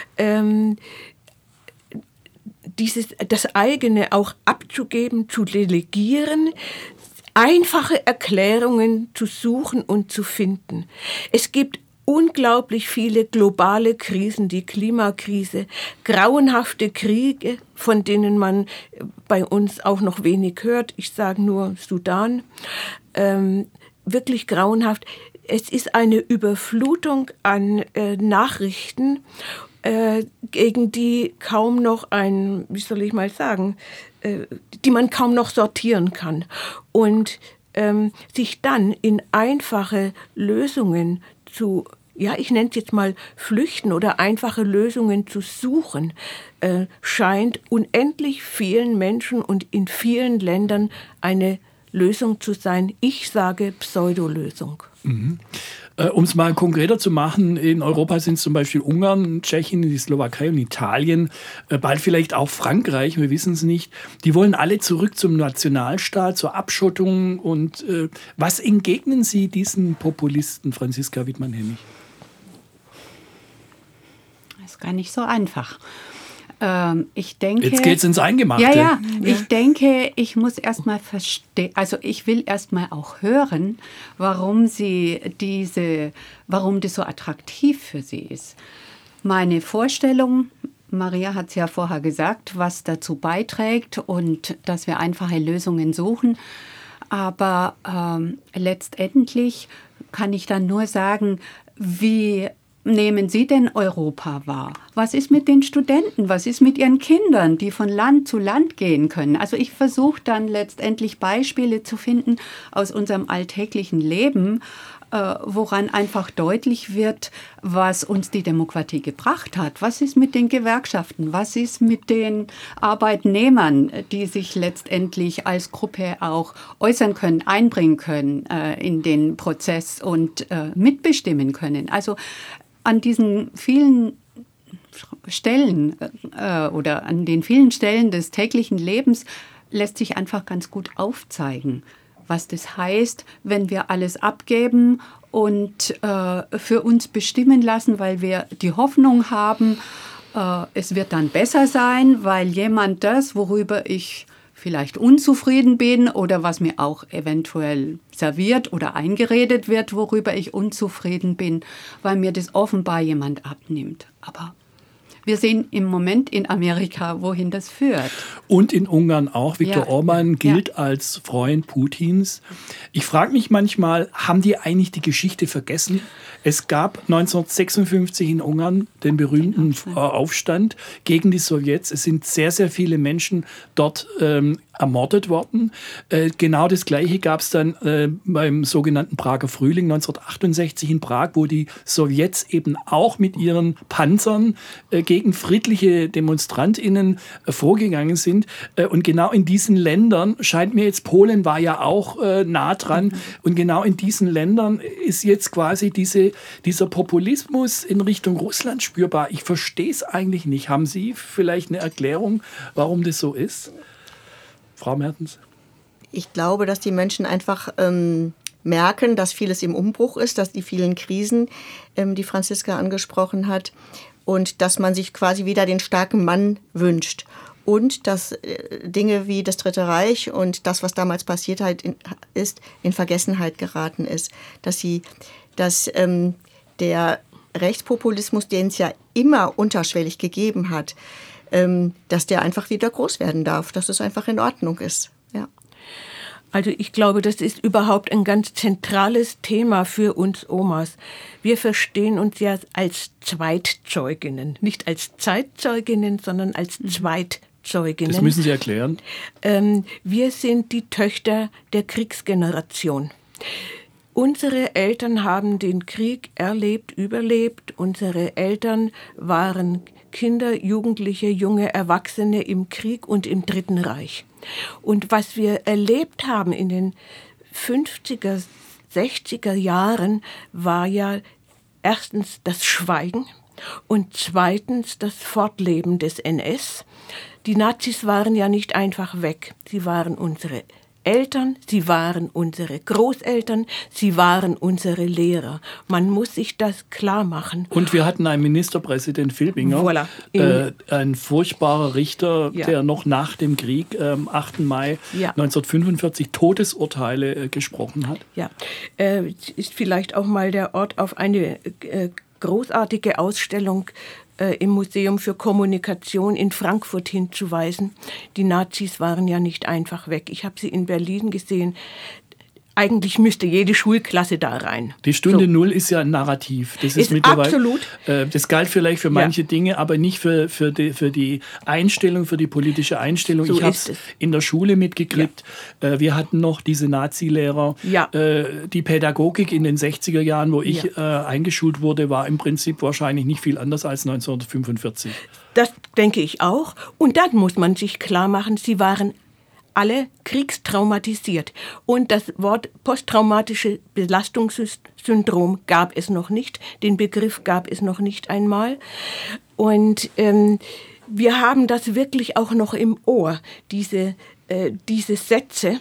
Das eigene auch abzugeben, zu delegieren, einfache Erklärungen zu suchen und zu finden. Es gibt unglaublich viele globale Krisen, die Klimakrise, grauenhafte Kriege, von denen man bei uns auch noch wenig hört. Ich sage nur Sudan. Wirklich grauenhaft. Es ist eine Überflutung an Nachrichten, gegen die kaum noch die man kaum noch sortieren kann. Und sich dann in einfache Lösungen ich nenne es jetzt mal flüchten oder einfache Lösungen zu suchen, scheint unendlich vielen Menschen und in vielen Ländern eine Lösung zu sein. Ich sage Pseudolösung. Mhm. Um es mal konkreter zu machen, in Europa sind es zum Beispiel Ungarn, Tschechien, die Slowakei und Italien, bald vielleicht auch Frankreich, wir wissen es nicht. Die wollen alle zurück zum Nationalstaat, zur Abschottung. Und was entgegnen Sie diesen Populisten, Franziska Wittmann-Hennig? Das ist gar nicht so einfach. Ich denke, jetzt geht's ins Eingemachte. Ja. Ich denke, ich muss erst mal verstehen, also ich will erst mal auch hören, warum das so attraktiv für sie ist. Meine Vorstellung, Maria hat es ja vorher gesagt, was dazu beiträgt und dass wir einfache Lösungen suchen. Aber letztendlich kann ich dann nur sagen, wie nehmen Sie denn Europa wahr? Was ist mit den Studenten? Was ist mit Ihren Kindern, die von Land zu Land gehen können? Also ich versuche dann letztendlich Beispiele zu finden aus unserem alltäglichen Leben, woran einfach deutlich wird, was uns die Demokratie gebracht hat. Was ist mit den Gewerkschaften? Was ist mit den Arbeitnehmern, die sich letztendlich als Gruppe auch äußern können, einbringen können in den Prozess und mitbestimmen können? Also an diesen vielen Stellen oder an den vielen Stellen des täglichen Lebens lässt sich einfach ganz gut aufzeigen, was das heißt, wenn wir alles abgeben und für uns bestimmen lassen, weil wir die Hoffnung haben, es wird dann besser sein, weil jemand das, worüber ich vielleicht unzufrieden bin oder was mir auch eventuell serviert oder eingeredet wird, worüber ich unzufrieden bin, weil mir das offenbar jemand abnimmt. Aber wir sehen im Moment in Amerika, wohin das führt. Und in Ungarn auch. Viktor Orbán gilt als Freund Putins. Ich frage mich manchmal, haben die eigentlich die Geschichte vergessen? Es gab 1956 in Ungarn den berühmten Aufstand gegen die Sowjets. Es sind sehr, sehr viele Menschen dort ermordet worden. Genau das Gleiche gab es dann beim sogenannten Prager Frühling 1968 in Prag, wo die Sowjets eben auch mit ihren Panzern gegen friedliche DemonstrantInnen vorgegangen sind. Und genau in diesen Ländern, scheint mir jetzt, Polen war ja auch nah dran, und genau in diesen Ländern ist jetzt quasi dieser Populismus in Richtung Russland spürbar. Ich verstehe es eigentlich nicht. Haben Sie vielleicht eine Erklärung, warum das so ist? Frau Mertens? Ich glaube, dass die Menschen einfach merken, dass vieles im Umbruch ist, dass die vielen Krisen, die Franziska angesprochen hat, und dass man sich quasi wieder den starken Mann wünscht. Und dass Dinge wie das Dritte Reich und das, was damals passiert ist, in Vergessenheit geraten ist. Dass der Rechtspopulismus, den es ja immer unterschwellig gegeben hat, dass der einfach wieder groß werden darf, dass es einfach in Ordnung ist. Ja. Also ich glaube, das ist überhaupt ein ganz zentrales Thema für uns Omas. Wir verstehen uns ja als Zweitzeuginnen, nicht als Zeitzeuginnen, sondern als Zweitzeuginnen. Das müssen Sie erklären. Wir sind die Töchter der Kriegsgeneration. Unsere Eltern haben den Krieg erlebt, überlebt. Unsere Eltern waren Kinder, Jugendliche, junge Erwachsene im Krieg und im Dritten Reich. Und was wir erlebt haben in den 50er, 60er Jahren, war ja erstens das Schweigen und zweitens das Fortleben des NS. Die Nazis waren ja nicht einfach weg. Sie waren unsere Eltern, sie waren unsere Großeltern, sie waren unsere Lehrer. Man muss sich das klar machen. Und wir hatten einen Ministerpräsident Filbinger, Voilà. Ein furchtbarer Richter, Ja. der noch nach dem Krieg, am 8. Mai Ja. 1945, Todesurteile gesprochen hat. Ja, ist vielleicht auch mal der Ort auf eine großartige Ausstellung im Museum für Kommunikation in Frankfurt hinzuweisen. Die Nazis waren ja nicht einfach weg. Ich habe sie in Berlin gesehen. Eigentlich müsste jede Schulklasse da rein. Die Stunde So. Null ist ja ein Narrativ. Das Ist mittlerweile, absolut. Das galt vielleicht für manche Dinge, aber nicht für die Einstellung, für die politische Einstellung. So ich habe ist es es. in der Schule mitgekriegt. Wir hatten noch diese Nazi-Lehrer. Ja. Die Pädagogik in den 60er Jahren, wo ich Ja. eingeschult wurde, war im Prinzip wahrscheinlich nicht viel anders als 1945. Das denke ich auch. Und dann muss man sich klar machen, sie waren alle kriegstraumatisiert. Und das Wort posttraumatische Belastungssyndrom gab es noch nicht. Den Begriff gab es noch nicht einmal. Und wir haben das wirklich auch noch im Ohr, diese Sätze,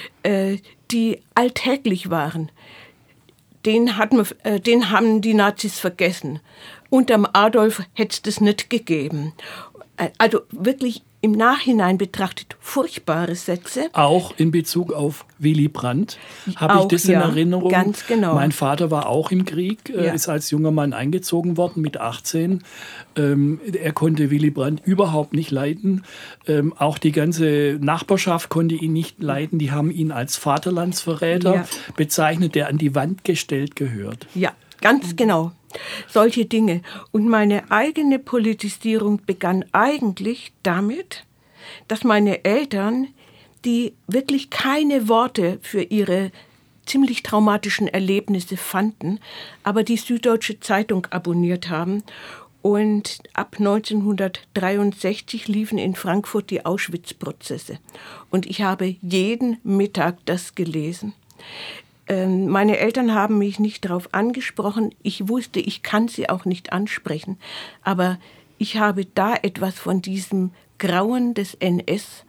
die alltäglich waren. Den haben die Nazis vergessen. Unterm Adolf hätte es das nicht gegeben. Also wirklich im Nachhinein betrachtet furchtbare Sätze. Auch in Bezug auf Willy Brandt habe ich Auch, das in ja, Erinnerung. ganz genau. Mein Vater war auch im Krieg, Ja. ist als junger Mann eingezogen worden mit 18. Er konnte Willy Brandt überhaupt nicht leiden. Auch die ganze Nachbarschaft konnte ihn nicht leiden. Die haben ihn als Vaterlandsverräter Ja. bezeichnet, der an die Wand gestellt gehört. Ja, ganz genau. Solche Dinge. Und meine eigene Politisierung begann eigentlich damit, dass meine Eltern, die wirklich keine Worte für ihre ziemlich traumatischen Erlebnisse fanden, aber die Süddeutsche Zeitung abonniert haben. Und ab 1963 liefen in Frankfurt die Auschwitz-Prozesse. Und ich habe jeden Mittag das gelesen. Meine Eltern haben mich nicht darauf angesprochen. Ich wusste, ich kann sie auch nicht ansprechen. Aber ich habe da etwas von diesem Grauen des NS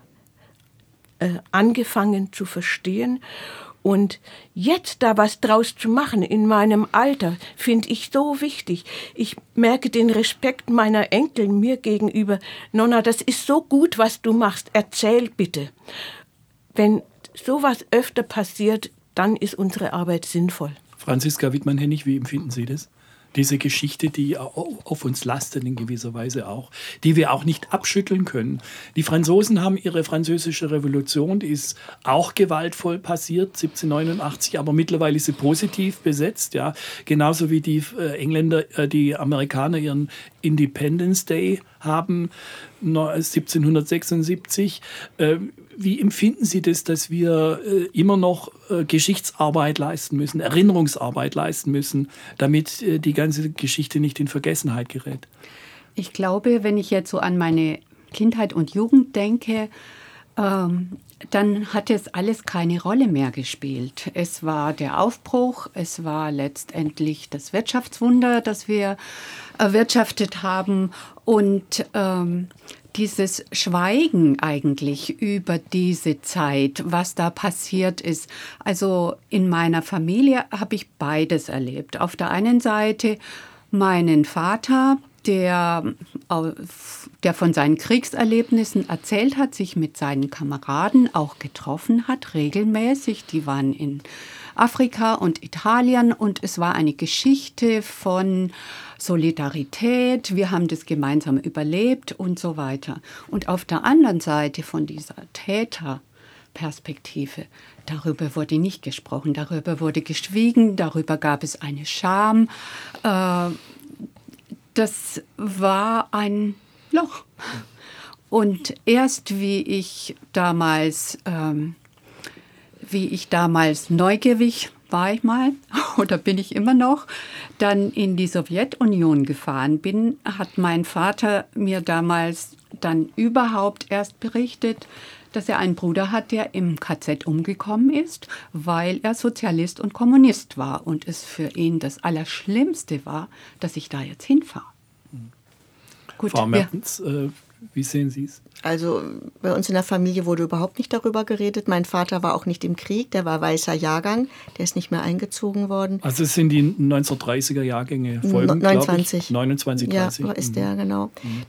angefangen zu verstehen. Und jetzt da was draus zu machen in meinem Alter, finde ich so wichtig. Ich merke den Respekt meiner Enkel mir gegenüber. Nonna, das ist so gut, was du machst. Erzähl bitte. Wenn sowas öfter passiert, dann ist unsere Arbeit sinnvoll. Franziska Wittmann-Hennig, wie empfinden Sie das? Diese Geschichte, die auf uns lastet in gewisser Weise auch, die wir auch nicht abschütteln können. Die Franzosen haben ihre französische Revolution, die ist auch gewaltvoll passiert, 1789, aber mittlerweile ist sie positiv besetzt, ja. Genauso wie die die Amerikaner ihren Independence Day haben, 1776. Wie empfinden Sie das, dass wir immer noch Geschichtsarbeit leisten müssen, Erinnerungsarbeit leisten müssen, damit die ganze Geschichte nicht in Vergessenheit gerät? Ich glaube, wenn ich jetzt so an meine Kindheit und Jugend denke, dann hat es alles keine Rolle mehr gespielt. Es war der Aufbruch, es war letztendlich das Wirtschaftswunder, das wir erwirtschaftet haben und dieses Schweigen eigentlich über diese Zeit, was da passiert ist. Also in meiner Familie habe ich beides erlebt. Auf der einen Seite meinen Vater, der von seinen Kriegserlebnissen erzählt hat, sich mit seinen Kameraden auch getroffen hat, regelmäßig. Die waren in Afrika und Italien und es war eine Geschichte von Solidarität, wir haben das gemeinsam überlebt und so weiter. Und auf der anderen Seite von dieser Perspektive. Darüber wurde nicht gesprochen, darüber wurde geschwiegen, darüber gab es eine Scham. Das war ein Loch. Und erst wie ich damals neugierig war ich mal, oder bin ich immer noch, dann in die Sowjetunion gefahren bin, hat mein Vater mir damals dann überhaupt erst berichtet, dass er einen Bruder hat, der im KZ umgekommen ist, weil er Sozialist und Kommunist war und es für ihn das Allerschlimmste war, dass ich da jetzt hinfahre. Gut, Frau Mertens, wie sehen Sie es? Also bei uns in der Familie wurde überhaupt nicht darüber geredet. Mein Vater war auch nicht im Krieg, der war weißer Jahrgang, der ist nicht mehr eingezogen worden. Also es sind die 1930er Jahrgänge folgend, 29. 29, 30. Ja, ist der, genau.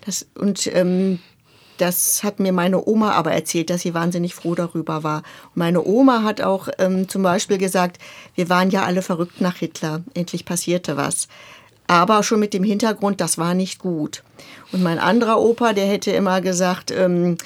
Das hat mir meine Oma aber erzählt, dass sie wahnsinnig froh darüber war. Und meine Oma hat auch zum Beispiel gesagt, wir waren ja alle verrückt nach Hitler, endlich passierte was. Aber schon mit dem Hintergrund, das war nicht gut. Und mein anderer Opa, der hätte immer gesagt,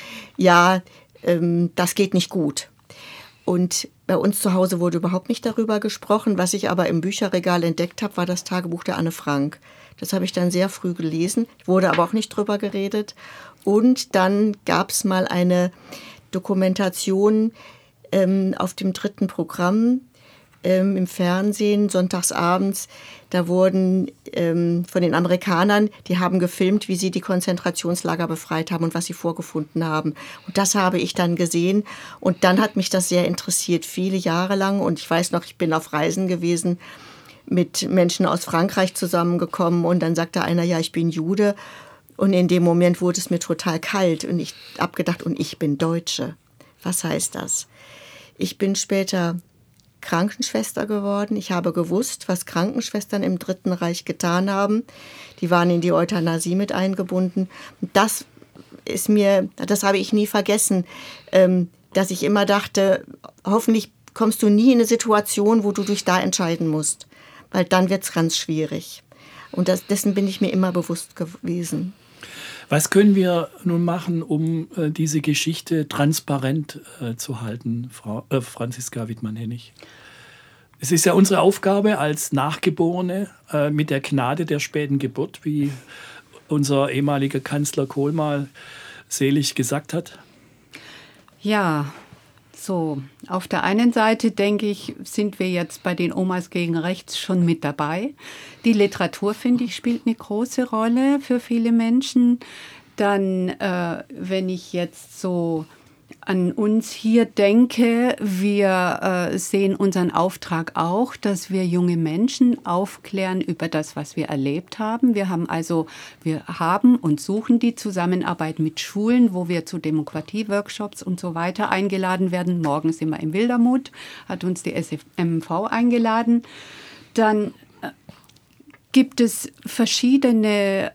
das geht nicht gut. Und bei uns zu Hause wurde überhaupt nicht darüber gesprochen. Was ich aber im Bücherregal entdeckt habe, war das Tagebuch der Anne Frank. Das habe ich dann sehr früh gelesen, wurde aber auch nicht drüber geredet. Und dann gab es mal eine Dokumentation auf dem 3. Programm im Fernsehen, sonntagsabends. Da wurden von den Amerikanern, die haben gefilmt, wie sie die Konzentrationslager befreit haben und was sie vorgefunden haben. Und das habe ich dann gesehen. Und dann hat mich das sehr interessiert, viele Jahre lang. Und ich weiß noch, ich bin auf Reisen gewesen, mit Menschen aus Frankreich zusammengekommen. Und dann sagte einer, ja, ich bin Jude. Und in dem Moment wurde es mir total kalt. Und ich habe gedacht, und ich bin Deutsche. Was heißt das? Ich bin später Krankenschwester geworden. Ich habe gewusst, was Krankenschwestern im Dritten Reich getan haben. Die waren in die Euthanasie mit eingebunden. Das habe ich nie vergessen, dass ich immer dachte, hoffentlich kommst du nie in eine Situation, wo du dich da entscheiden musst, weil dann wird es ganz schwierig. Und dessen bin ich mir immer bewusst gewesen. Was können wir nun machen, um diese Geschichte transparent zu halten, Frau Franziska Wittmann-Hennig? Es ist ja unsere Aufgabe als Nachgeborene mit der Gnade der späten Geburt, wie unser ehemaliger Kanzler Kohl mal selig gesagt hat. Ja, so. Auf der einen Seite, denke ich, sind wir jetzt bei den Omas gegen Rechts schon mit dabei. Die Literatur, finde ich, spielt eine große Rolle für viele Menschen. Dann, wenn ich jetzt so an uns hier denke, wir sehen unseren Auftrag auch, dass wir junge Menschen aufklären über das, was wir erlebt haben. Wir haben und suchen die Zusammenarbeit mit Schulen, wo wir zu Demokratieworkshops und so weiter eingeladen werden. Morgen sind wir im Wildermuth, hat uns die SFMV eingeladen. Dann gibt es verschiedene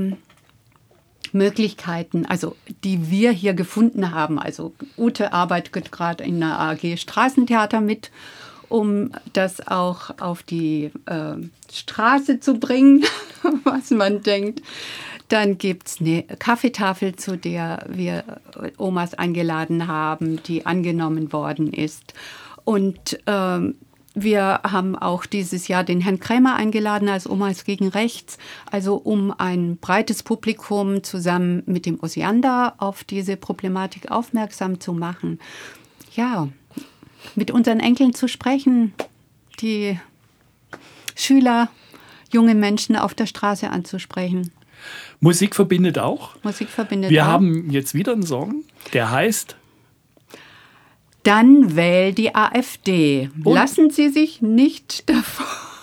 Möglichkeiten, also die wir hier gefunden haben. Also Ute arbeitet gerade in der AG Straßentheater mit, um das auch auf die Straße zu bringen, was man denkt. Dann gibt es eine Kaffeetafel, zu der wir Omas eingeladen haben, die angenommen worden ist. Und wir haben auch dieses Jahr den Herrn Krämer eingeladen als Omas gegen Rechts, also um ein breites Publikum zusammen mit dem Osiander auf diese Problematik aufmerksam zu machen. Ja, mit unseren Enkeln zu sprechen, die Schüler, junge Menschen auf der Straße anzusprechen. Musik verbindet auch. Musik verbindet Wir auch. haben jetzt wieder einen Song, der heißt Dann wähl die AfD. Und? Lassen Sie sich nicht davon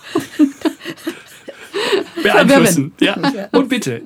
beeinflussen. Ja. Und bitte.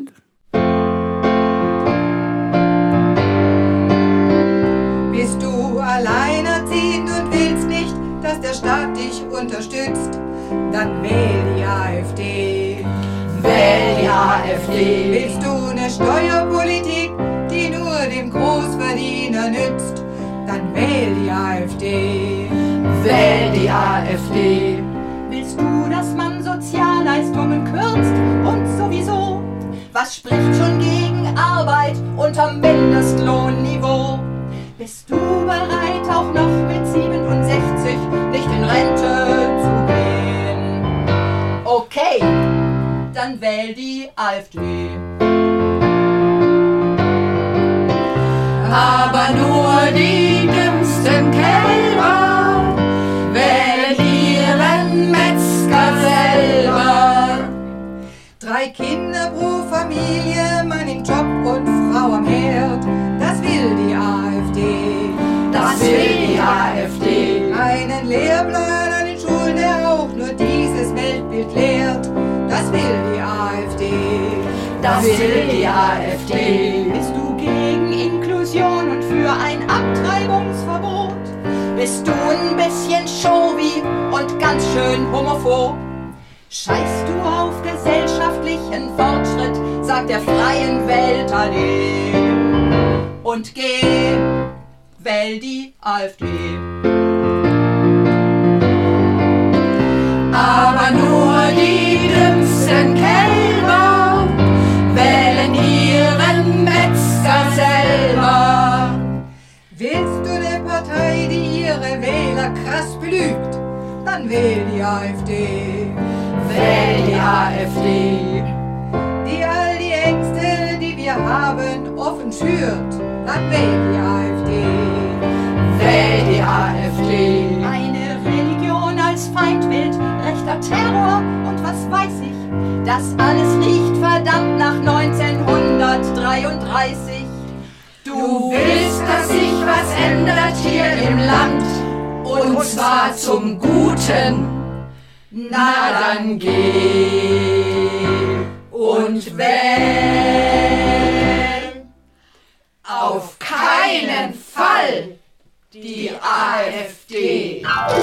Bist du alleinerziehend und willst nicht, dass der Staat dich unterstützt? Dann wähl die AfD. Wähl die AfD. Willst du eine Steuerpolitik, die nur dem Großverdiener nützt? Dann wähl die AfD. Wähl die AfD. Willst du, dass man Sozialleistungen kürzt? Und sowieso, was spricht schon gegen Arbeit unter Mindestlohnniveau? Bist du bereit, auch noch mit 67 nicht in Rente zu gehen? Okay, dann wähl die AfD. Aber nur die dümmsten Kälber wählen ihren Metzger selber. 3 Kinder pro Familie, Mann im Job und Frau am Herd. Das will die AfD. Das will die AfD. Einen Lehrplan an den Schulen, der auch nur dieses Weltbild lehrt. Das will die AfD. Das will die AfD. Bist du gegen Inklusion und für ein Abtreibungsverbot? Bist du ein bisschen showy und ganz schön homophob? Scheißt du auf gesellschaftlichen Fortschritt, sagt der freien Welt Ade. Und geh, wähl die AfD. Aber nur die dümmsten Kälber wählen ihren Metzger selber. Willst du eine Partei, die ihre Wähler krass belügt? Dann wähl die AfD. Wähl die AfD. Die all die Ängste, die wir haben, offen schürt. Dann wähl die AfD. Wähl die AfD. Eine Religion als Feindbild, rechter Terror und was weiß ich. Das alles riecht verdammt nach 1933. Du willst, dass sich was ändert hier im Land, und zwar zum Guten. Na dann geh und wähl auf keinen Fall die AfD.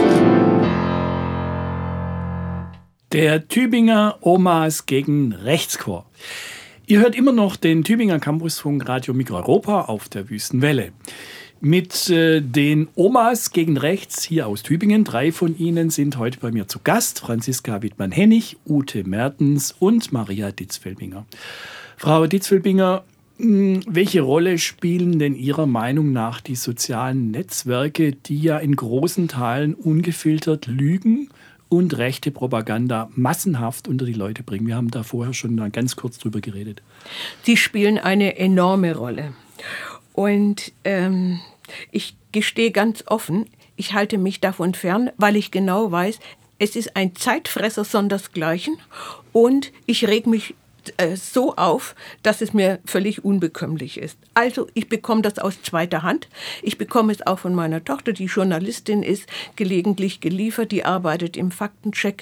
Der Tübinger Omas gegen Rechtschor. Ihr hört immer noch den Tübinger Campusfunk Radio Mikroeuropa auf der Wüstenwelle. Mit den Omas gegen Rechts hier aus Tübingen. 3 von ihnen sind heute bei mir zu Gast. Franziska Wittmann-Hennig, Ute Mertens und Maria Ditzfelbinger. Frau Ditzfelbinger, welche Rolle spielen denn Ihrer Meinung nach die sozialen Netzwerke, die ja in großen Teilen ungefiltert lügen und rechte Propaganda massenhaft unter die Leute bringen? Wir haben da vorher schon ganz kurz drüber geredet. Sie spielen eine enorme Rolle. Und ich gestehe ganz offen, ich halte mich davon fern, weil ich genau weiß, es ist ein Zeitfresser sondersgleichen und ich reg mich so auf, dass es mir völlig unbekömmlich ist. Also ich bekomme das aus zweiter Hand. Ich bekomme es auch von meiner Tochter, die Journalistin ist, gelegentlich geliefert, die arbeitet im Faktencheck,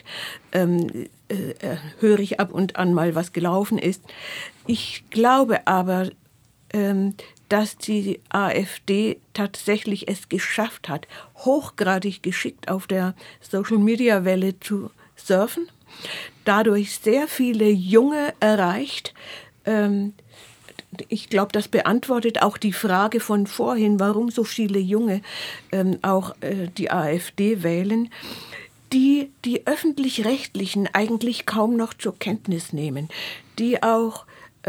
höre ich ab und an mal, was gelaufen ist. Ich glaube aber, dass die AfD tatsächlich es geschafft hat, hochgradig geschickt auf der Social-Media-Welle zu surfen, dadurch sehr viele Junge erreicht. Ich glaube, das beantwortet auch die Frage von vorhin, warum so viele Junge auch die AfD wählen, die Öffentlich-Rechtlichen eigentlich kaum noch zur Kenntnis nehmen, die auch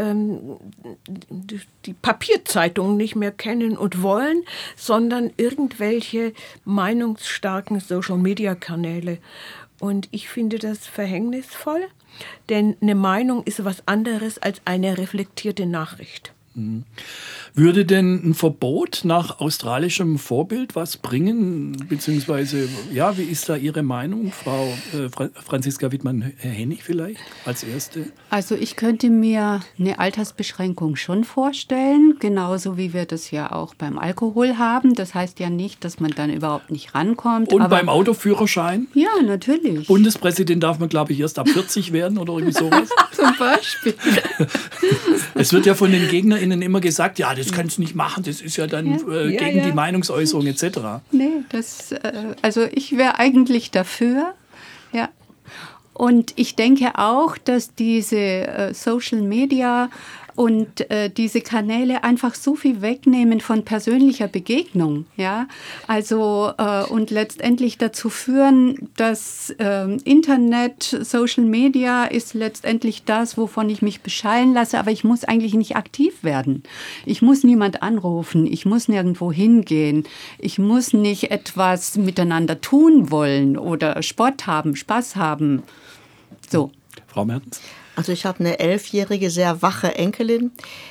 die Papierzeitungen nicht mehr kennen und wollen, sondern irgendwelche meinungsstarken Social-Media-Kanäle. Und ich finde das verhängnisvoll, denn eine Meinung ist was anderes als eine reflektierte Nachricht. Würde denn ein Verbot nach australischem Vorbild was bringen? Beziehungsweise, ja, wie ist da Ihre Meinung, Frau Franziska Wittmann-Hennig vielleicht als Erste? Also ich könnte mir eine Altersbeschränkung schon vorstellen, genauso wie wir das ja auch beim Alkohol haben. Das heißt ja nicht, dass man dann überhaupt nicht rankommt. Und aber beim Autoführerschein? Ja, natürlich. Bundespräsident darf man, glaube ich, erst ab 40 werden oder irgendwie sowas. Zum Beispiel. Es wird ja von den GegnerInnen immer gesagt, ja, das kannst du nicht machen, das ist ja dann gegen die Meinungsäußerung etc. Nee, also ich wäre eigentlich dafür, ja. Und ich denke auch, dass diese Social Media und diese Kanäle einfach so viel wegnehmen von persönlicher Begegnung. Ja? Also, und letztendlich dazu führen, dass Internet, Social Media ist letztendlich das, wovon ich mich beschallen lasse, aber ich muss eigentlich nicht aktiv werden. Ich muss niemand anrufen, ich muss nirgendwo hingehen, ich muss nicht etwas miteinander tun wollen oder Sport haben, Spaß haben. So. Frau Mertens? Also ich habe eine 11-jährige, sehr wache Enkelin,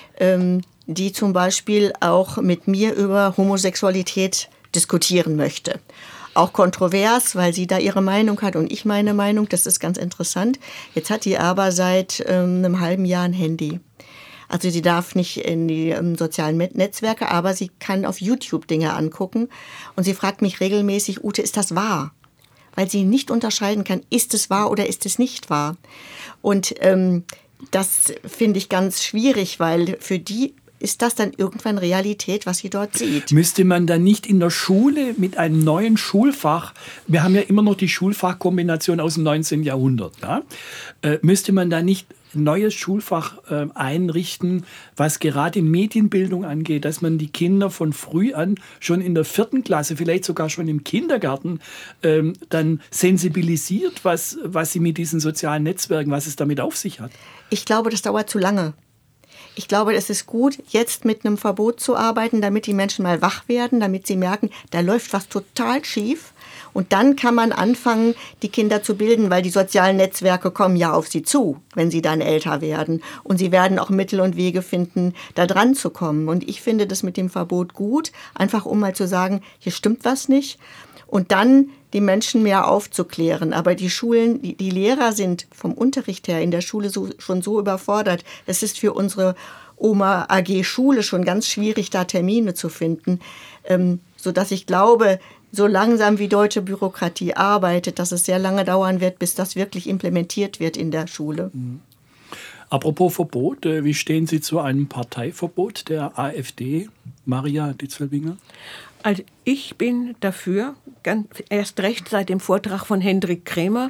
die zum Beispiel auch mit mir über Homosexualität diskutieren möchte. Auch kontrovers, weil sie da ihre Meinung hat und ich meine Meinung. Das ist ganz interessant. Jetzt hat die aber seit einem halben Jahr ein Handy. Also sie darf nicht in die sozialen Netzwerke, aber sie kann auf YouTube Dinge angucken. Und sie fragt mich regelmäßig, Ute, ist das wahr? Weil sie nicht unterscheiden kann, ist es wahr oder ist es nicht wahr. Und das finde ich ganz schwierig, weil für die ist das dann irgendwann Realität, was sie dort sieht. Müsste man dann nicht in der Schule mit einem neuen Schulfach, wir haben ja immer noch die Schulfachkombination aus dem 19. Jahrhundert, ja? Müsste man da nicht ein neues Schulfach einrichten, was gerade Medienbildung angeht, dass man die Kinder von früh an, schon in der 4. Klasse, vielleicht sogar schon im Kindergarten, dann sensibilisiert, was sie mit diesen sozialen Netzwerken, was es damit auf sich hat? Ich glaube, das dauert zu lange. Ich glaube, es ist gut, jetzt mit einem Verbot zu arbeiten, damit die Menschen mal wach werden, damit sie merken, da läuft was total schief. Und dann kann man anfangen, die Kinder zu bilden, weil die sozialen Netzwerke kommen ja auf sie zu, wenn sie dann älter werden. Und sie werden auch Mittel und Wege finden, da dran zu kommen. Und ich finde das mit dem Verbot gut, einfach um mal zu sagen, hier stimmt was nicht. Und dann die Menschen mehr aufzuklären. Aber die Schulen, die Lehrer sind vom Unterricht her in der Schule schon so überfordert. Es ist für unsere Oma AG Schule schon ganz schwierig, da Termine zu finden. Sodass ich glaube, so langsam wie deutsche Bürokratie arbeitet, dass es sehr lange dauern wird, bis das wirklich implementiert wird in der Schule. Apropos Verbot, wie stehen Sie zu einem Parteiverbot der AfD, Maria Dietz-Felbinger? Also ich bin dafür, erst recht seit dem Vortrag von Hendrik Krämer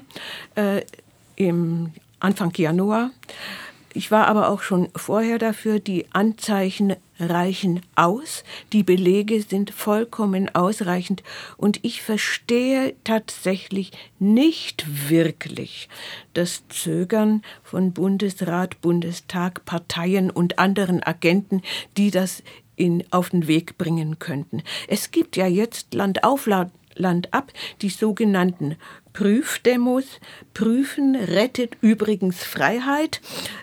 im Anfang Januar. Ich war aber auch schon vorher dafür, die Anzeichen reichen aus, die Belege sind vollkommen ausreichend und ich verstehe tatsächlich nicht wirklich das Zögern von Bundesrat, Bundestag, Parteien und anderen Agenten, die das auf den Weg bringen könnten. Es gibt ja jetzt Land auf, Land ab die sogenannten Prüfdemos. Prüfen rettet übrigens Freiheit.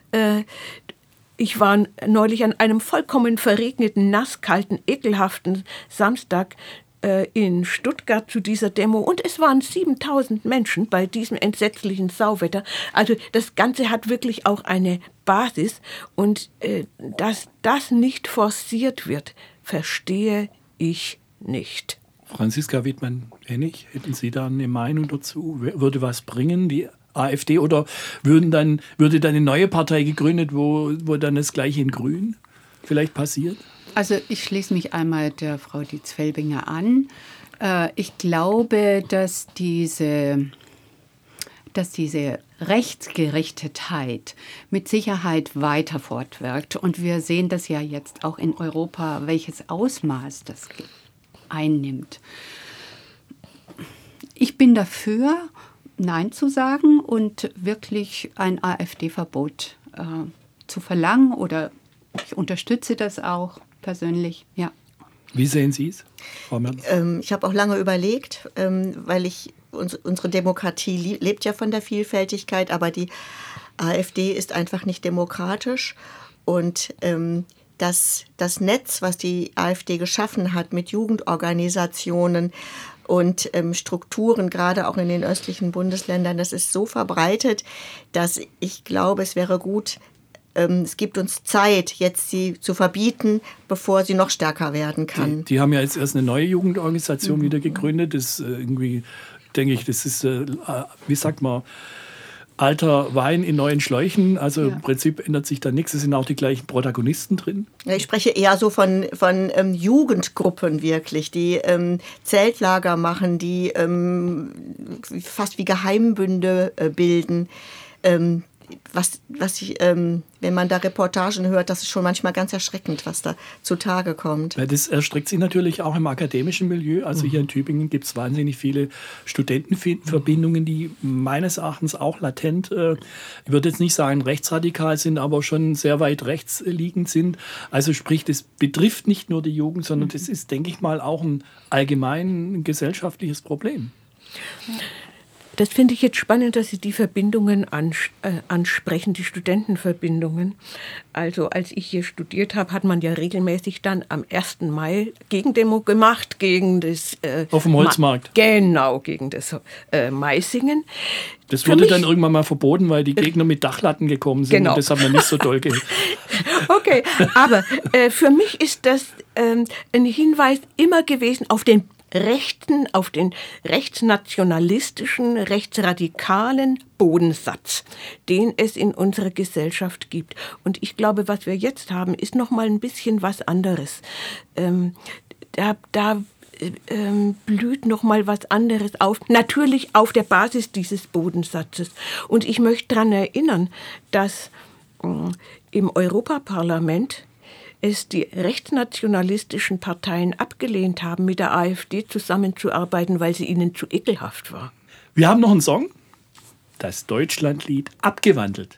Ich war neulich an einem vollkommen verregneten, nasskalten, ekelhaften Samstag in Stuttgart zu dieser Demo und es waren 7.000 Menschen bei diesem entsetzlichen Sauwetter. Also das Ganze hat wirklich auch eine Basis und dass das nicht forciert wird, verstehe ich nicht. Franziska Wittmann-Hennig, hätten Sie da eine Meinung dazu? Würde was bringen, die AfD, oder würde dann eine neue Partei gegründet, wo dann das Gleiche in Grün vielleicht passiert? Also ich schließe mich einmal der Frau Dietz-Felbinger an. Ich glaube, dass diese Rechtsgerichtetheit mit Sicherheit weiter fortwirkt. Und wir sehen das ja jetzt auch in Europa, welches Ausmaß das einnimmt. Ich bin dafür, Nein zu sagen und wirklich ein AfD-Verbot zu verlangen, oder ich unterstütze das auch persönlich, ja. Wie sehen Sie es, Frau Mertens? Ich habe auch lange überlegt, weil unsere Demokratie lebt ja von der Vielfältigkeit, aber die AfD ist einfach nicht demokratisch. Und das Netz, was die AfD geschaffen hat mit Jugendorganisationen und Strukturen, gerade auch in den östlichen Bundesländern, das ist so verbreitet, dass ich glaube, es wäre gut, es gibt uns Zeit, jetzt sie zu verbieten, bevor sie noch stärker werden kann. Die haben ja jetzt erst eine neue Jugendorganisation wieder gegründet. Das irgendwie, denke ich, das ist, wie sagt man, alter Wein in neuen Schläuchen. Also im Prinzip ändert sich da nichts. Es sind auch die gleichen Protagonisten drin. Ja, ich spreche eher so von Jugendgruppen wirklich, die Zeltlager machen, die fast wie Geheimbünde bilden. wenn man da Reportagen hört, das ist schon manchmal ganz erschreckend, was da zutage kommt. Ja, das erstreckt sich natürlich auch im akademischen Milieu. Also hier in Tübingen gibt es wahnsinnig viele Studentenverbindungen, die meines Erachtens auch latent, ich würde jetzt nicht sagen rechtsradikal sind, aber schon sehr weit rechts liegend sind. Also sprich, das betrifft nicht nur die Jugend, sondern das ist, denke ich mal, auch ein allgemein gesellschaftliches Problem. Das finde ich jetzt spannend, dass Sie die Verbindungen ansprechen, die Studentenverbindungen. Also als ich hier studiert habe, hat man ja regelmäßig dann am 1. Mai Gegendemo gemacht gegen das... Auf dem Holzmarkt. Genau, gegen das Maisingen. Das wurde dann irgendwann mal verboten, weil die Gegner mit Dachlatten gekommen sind. Genau. Und das hat man nicht so toll gehört. Okay, aber für mich ist das ein Hinweis immer gewesen auf den rechtsnationalistischen, rechtsradikalen Bodensatz, den es in unserer Gesellschaft gibt. Und ich glaube, was wir jetzt haben, ist noch mal ein bisschen was anderes. Da blüht noch mal was anderes auf, natürlich auf der Basis dieses Bodensatzes. Und ich möchte daran erinnern, dass im Europaparlament es die rechtsnationalistischen Parteien abgelehnt haben, mit der AfD zusammenzuarbeiten, weil sie ihnen zu ekelhaft war. Wir haben noch einen Song, das Deutschlandlied abgewandelt.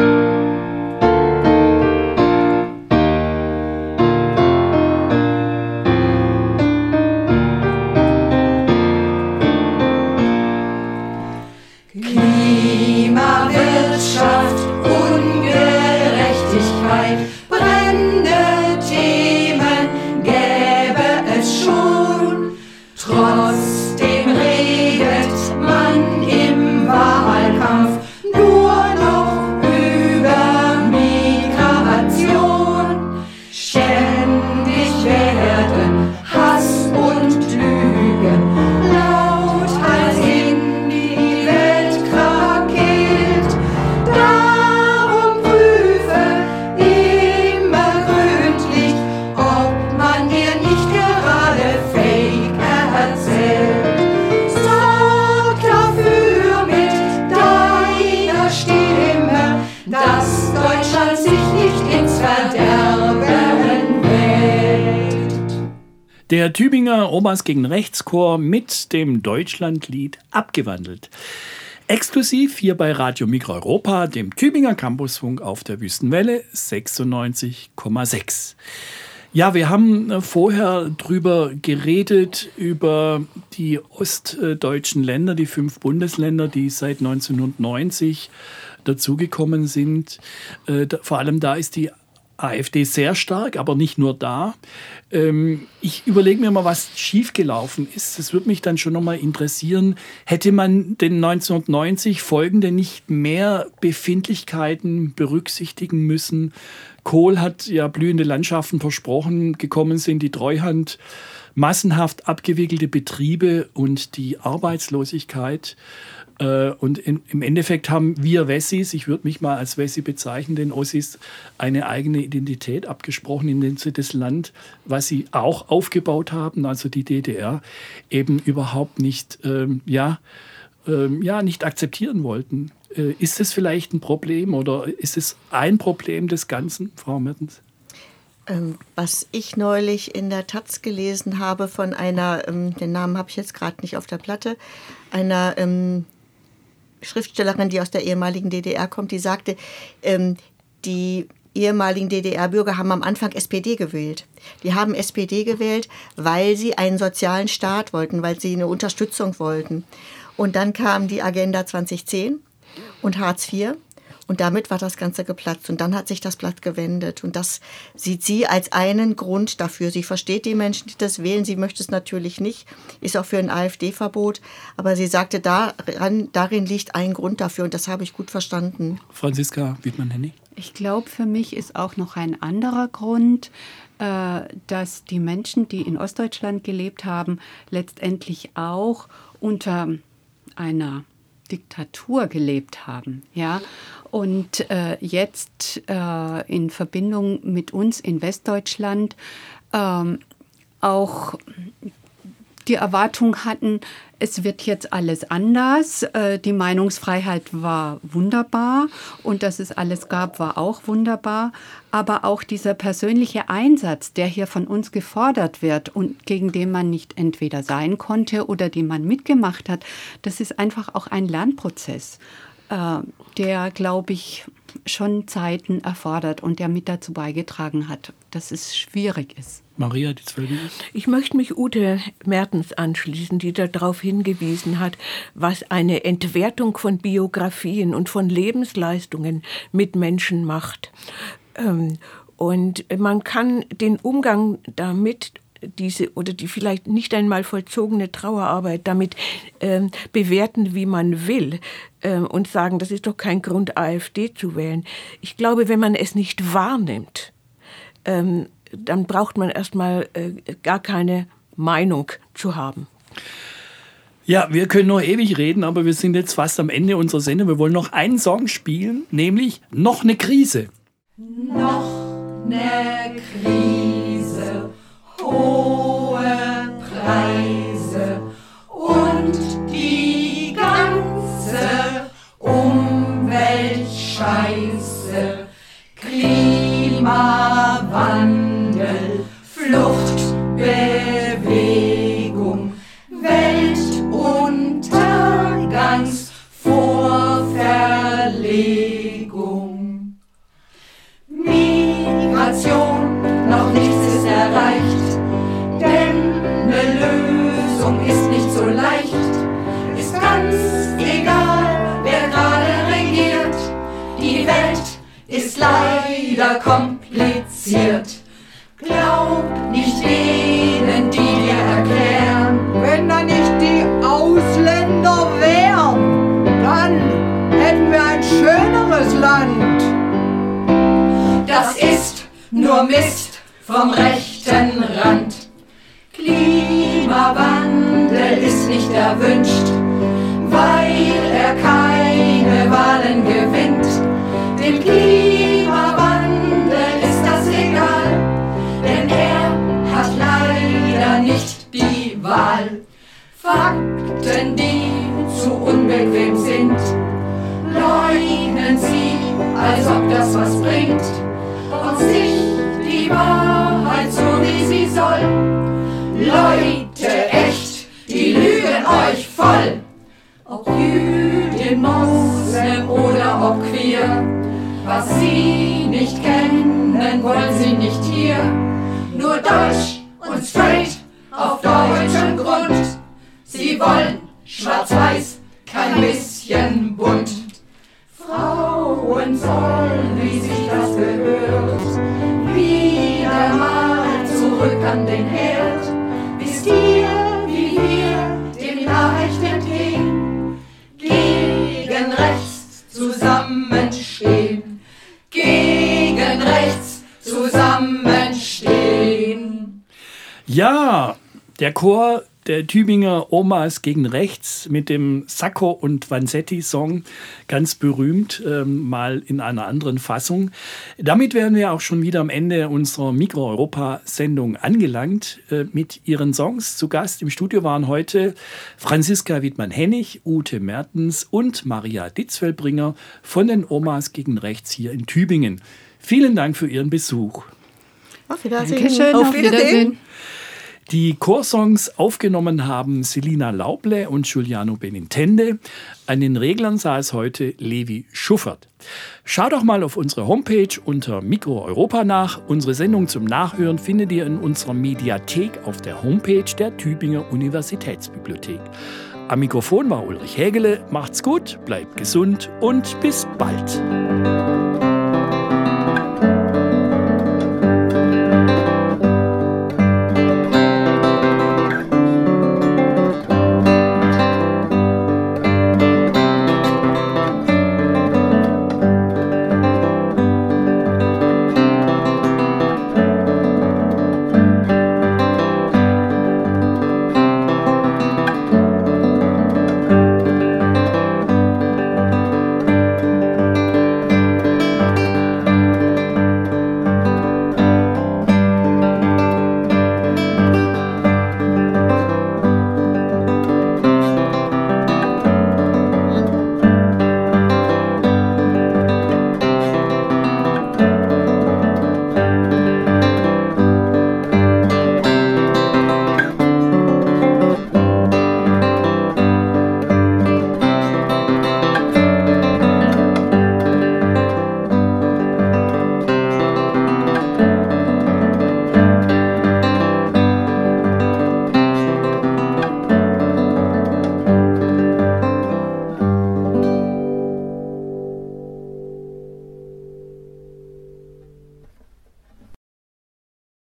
Klimawirtschaft, Ungerechtigkeit, trotzdem redet man im Wahlkampf nur noch über Migration. Ständig werden Hass und Lügen lauthals in die Welt krakeelt. Darum prüfe immer gründlich, ob man dir nicht gerade Fake erzählt. Sorg dafür mit deiner Stimme, dass Deutschland sich nicht ins Verderben wägt. Der Tübinger Omas gegen Rechtschor mit dem Deutschlandlied abgewandelt. Exklusiv hier bei Radio Mikro Europa, dem Tübinger Campusfunk auf der Wüstenwelle 96,6. Ja, wir haben vorher drüber geredet, über die ostdeutschen Länder, die 5 Bundesländer, die seit 1990 dazugekommen sind. Vor allem da ist die AfD sehr stark, aber nicht nur da. Ich überlege mir mal, was schiefgelaufen ist. Das würde mich dann schon noch mal interessieren. Hätte man den 1990 folgenden nicht mehr Befindlichkeiten berücksichtigen müssen? Kohl hat ja blühende Landschaften versprochen, gekommen sind die Treuhand, massenhaft abgewickelte Betriebe und die Arbeitslosigkeit. Und im Endeffekt haben wir Wessis, ich würde mich mal als Wessi bezeichnen, den Ossis, eine eigene Identität abgesprochen, indem sie das Land, was sie auch aufgebaut haben, also die DDR, eben überhaupt nicht, nicht akzeptieren wollten. Ist das vielleicht ein Problem oder ist es ein Problem des Ganzen, Frau Mertens? Was ich neulich in der Taz gelesen habe von einer, den Namen habe ich jetzt gerade nicht auf der Platte, einer Schriftstellerin, die aus der ehemaligen DDR kommt, die sagte, die ehemaligen DDR-Bürger haben am Anfang SPD gewählt. Die haben SPD gewählt, weil sie einen sozialen Staat wollten, weil sie eine Unterstützung wollten. Und dann kam die Agenda 2010 und Hartz IV. Und damit war das Ganze geplatzt. Und dann hat sich das Blatt gewendet. Und das sieht sie als einen Grund dafür. Sie versteht die Menschen, die das wählen. Sie möchte es natürlich nicht. Ist auch für ein AfD-Verbot. Aber sie sagte, darin liegt ein Grund dafür. Und das habe ich gut verstanden. Franziska Wiedmann-Hennig? Ich glaube, für mich ist auch noch ein anderer Grund, dass die Menschen, die in Ostdeutschland gelebt haben, letztendlich auch unter einer Diktatur gelebt haben, ja, und jetzt in Verbindung mit uns in Westdeutschland auch die Erwartung hatten, es wird jetzt alles anders. Die Meinungsfreiheit war wunderbar und dass es alles gab, war auch wunderbar. Aber auch dieser persönliche Einsatz, der hier von uns gefordert wird und gegen den man nicht entweder sein konnte oder den man mitgemacht hat, das ist einfach auch ein Lernprozess, der, glaube ich, schon Zeiten erfordert und der mit dazu beigetragen hat, dass es schwierig ist. Maria Ditzfelder? Ich möchte mich Ute Mertens anschließen, die darauf hingewiesen hat, was eine Entwertung von Biografien und von Lebensleistungen mit Menschen macht. Und man kann den Umgang damit, die vielleicht nicht einmal vollzogene Trauerarbeit damit bewerten, wie man will und sagen, das ist doch kein Grund, AfD zu wählen. Ich glaube, wenn man es nicht wahrnimmt, dann braucht man erstmal gar keine Meinung zu haben. Ja, wir können noch ewig reden, aber wir sind jetzt fast am Ende unserer Sendung. Wir wollen noch einen Song spielen, nämlich Noch eine Krise. Noch eine Krise, hohe Preise und die ganze Umweltscheiße, Klimawandel, Fluchtbewegung, Weltuntergangsvorverlegung. Migration, noch nichts ist erreicht, denn eine Lösung ist nicht so leicht. Ist ganz egal, wer gerade regiert, die Welt ist leider kompliziert. Glaub nicht denen, die dir erklären, wenn da nicht die Ausländer wären, dann hätten wir ein schöneres Land. Das ist nur Mist vom rechten Rand. Klimawandel ist nicht erwünscht, weil er keine Wahlen gewinnt. Dem Klimawandel ist das egal, denn er hat leider nicht die Wahl. Fakten, die zu unbequem sind, leugnen sie, als ob das was bringt. Und sich die Wahrheit so wie sie soll. Leute, echt, die lügen euch voll. Ob Jüdin, Moslem oder ob queer, was sie nicht kennen, wollen sie nicht hier. Nur deutsch und straight auf deutschem Grund. Sie wollen schwarz-weiß, kein bisschen bunt. Frauen sollen, wie sich das gehört, wieder mal zurück an den Herd. Wisst ihr, wie wir dem leicht entgehen? Gegen rechts zusammenstehen. Gegen rechts zusammenstehen. Ja, der Chor der Tübinger Omas gegen Rechts mit dem Sacco und Vanzetti-Song, ganz berühmt, mal in einer anderen Fassung. Damit wären wir auch schon wieder am Ende unserer Mikro-Europa-Sendung angelangt mit ihren Songs. Zu Gast im Studio waren heute Franziska Wittmann-Hennig, Ute Mertens und Maria Ditzfeldbringer von den Omas gegen Rechts hier in Tübingen. Vielen Dank für Ihren Besuch. Auf Wiedersehen. Dankeschön, auf Wiedersehen. Die Chorsongs aufgenommen haben Selina Lauble und Giuliano Benintende. An den Reglern saß heute Levi Schuffert. Schau doch mal auf unsere Homepage unter Mikro Europa nach. Unsere Sendung zum Nachhören findet ihr in unserer Mediathek auf der Homepage der Tübinger Universitätsbibliothek. Am Mikrofon war Ulrich Hägele. Macht's gut, bleibt gesund und bis bald.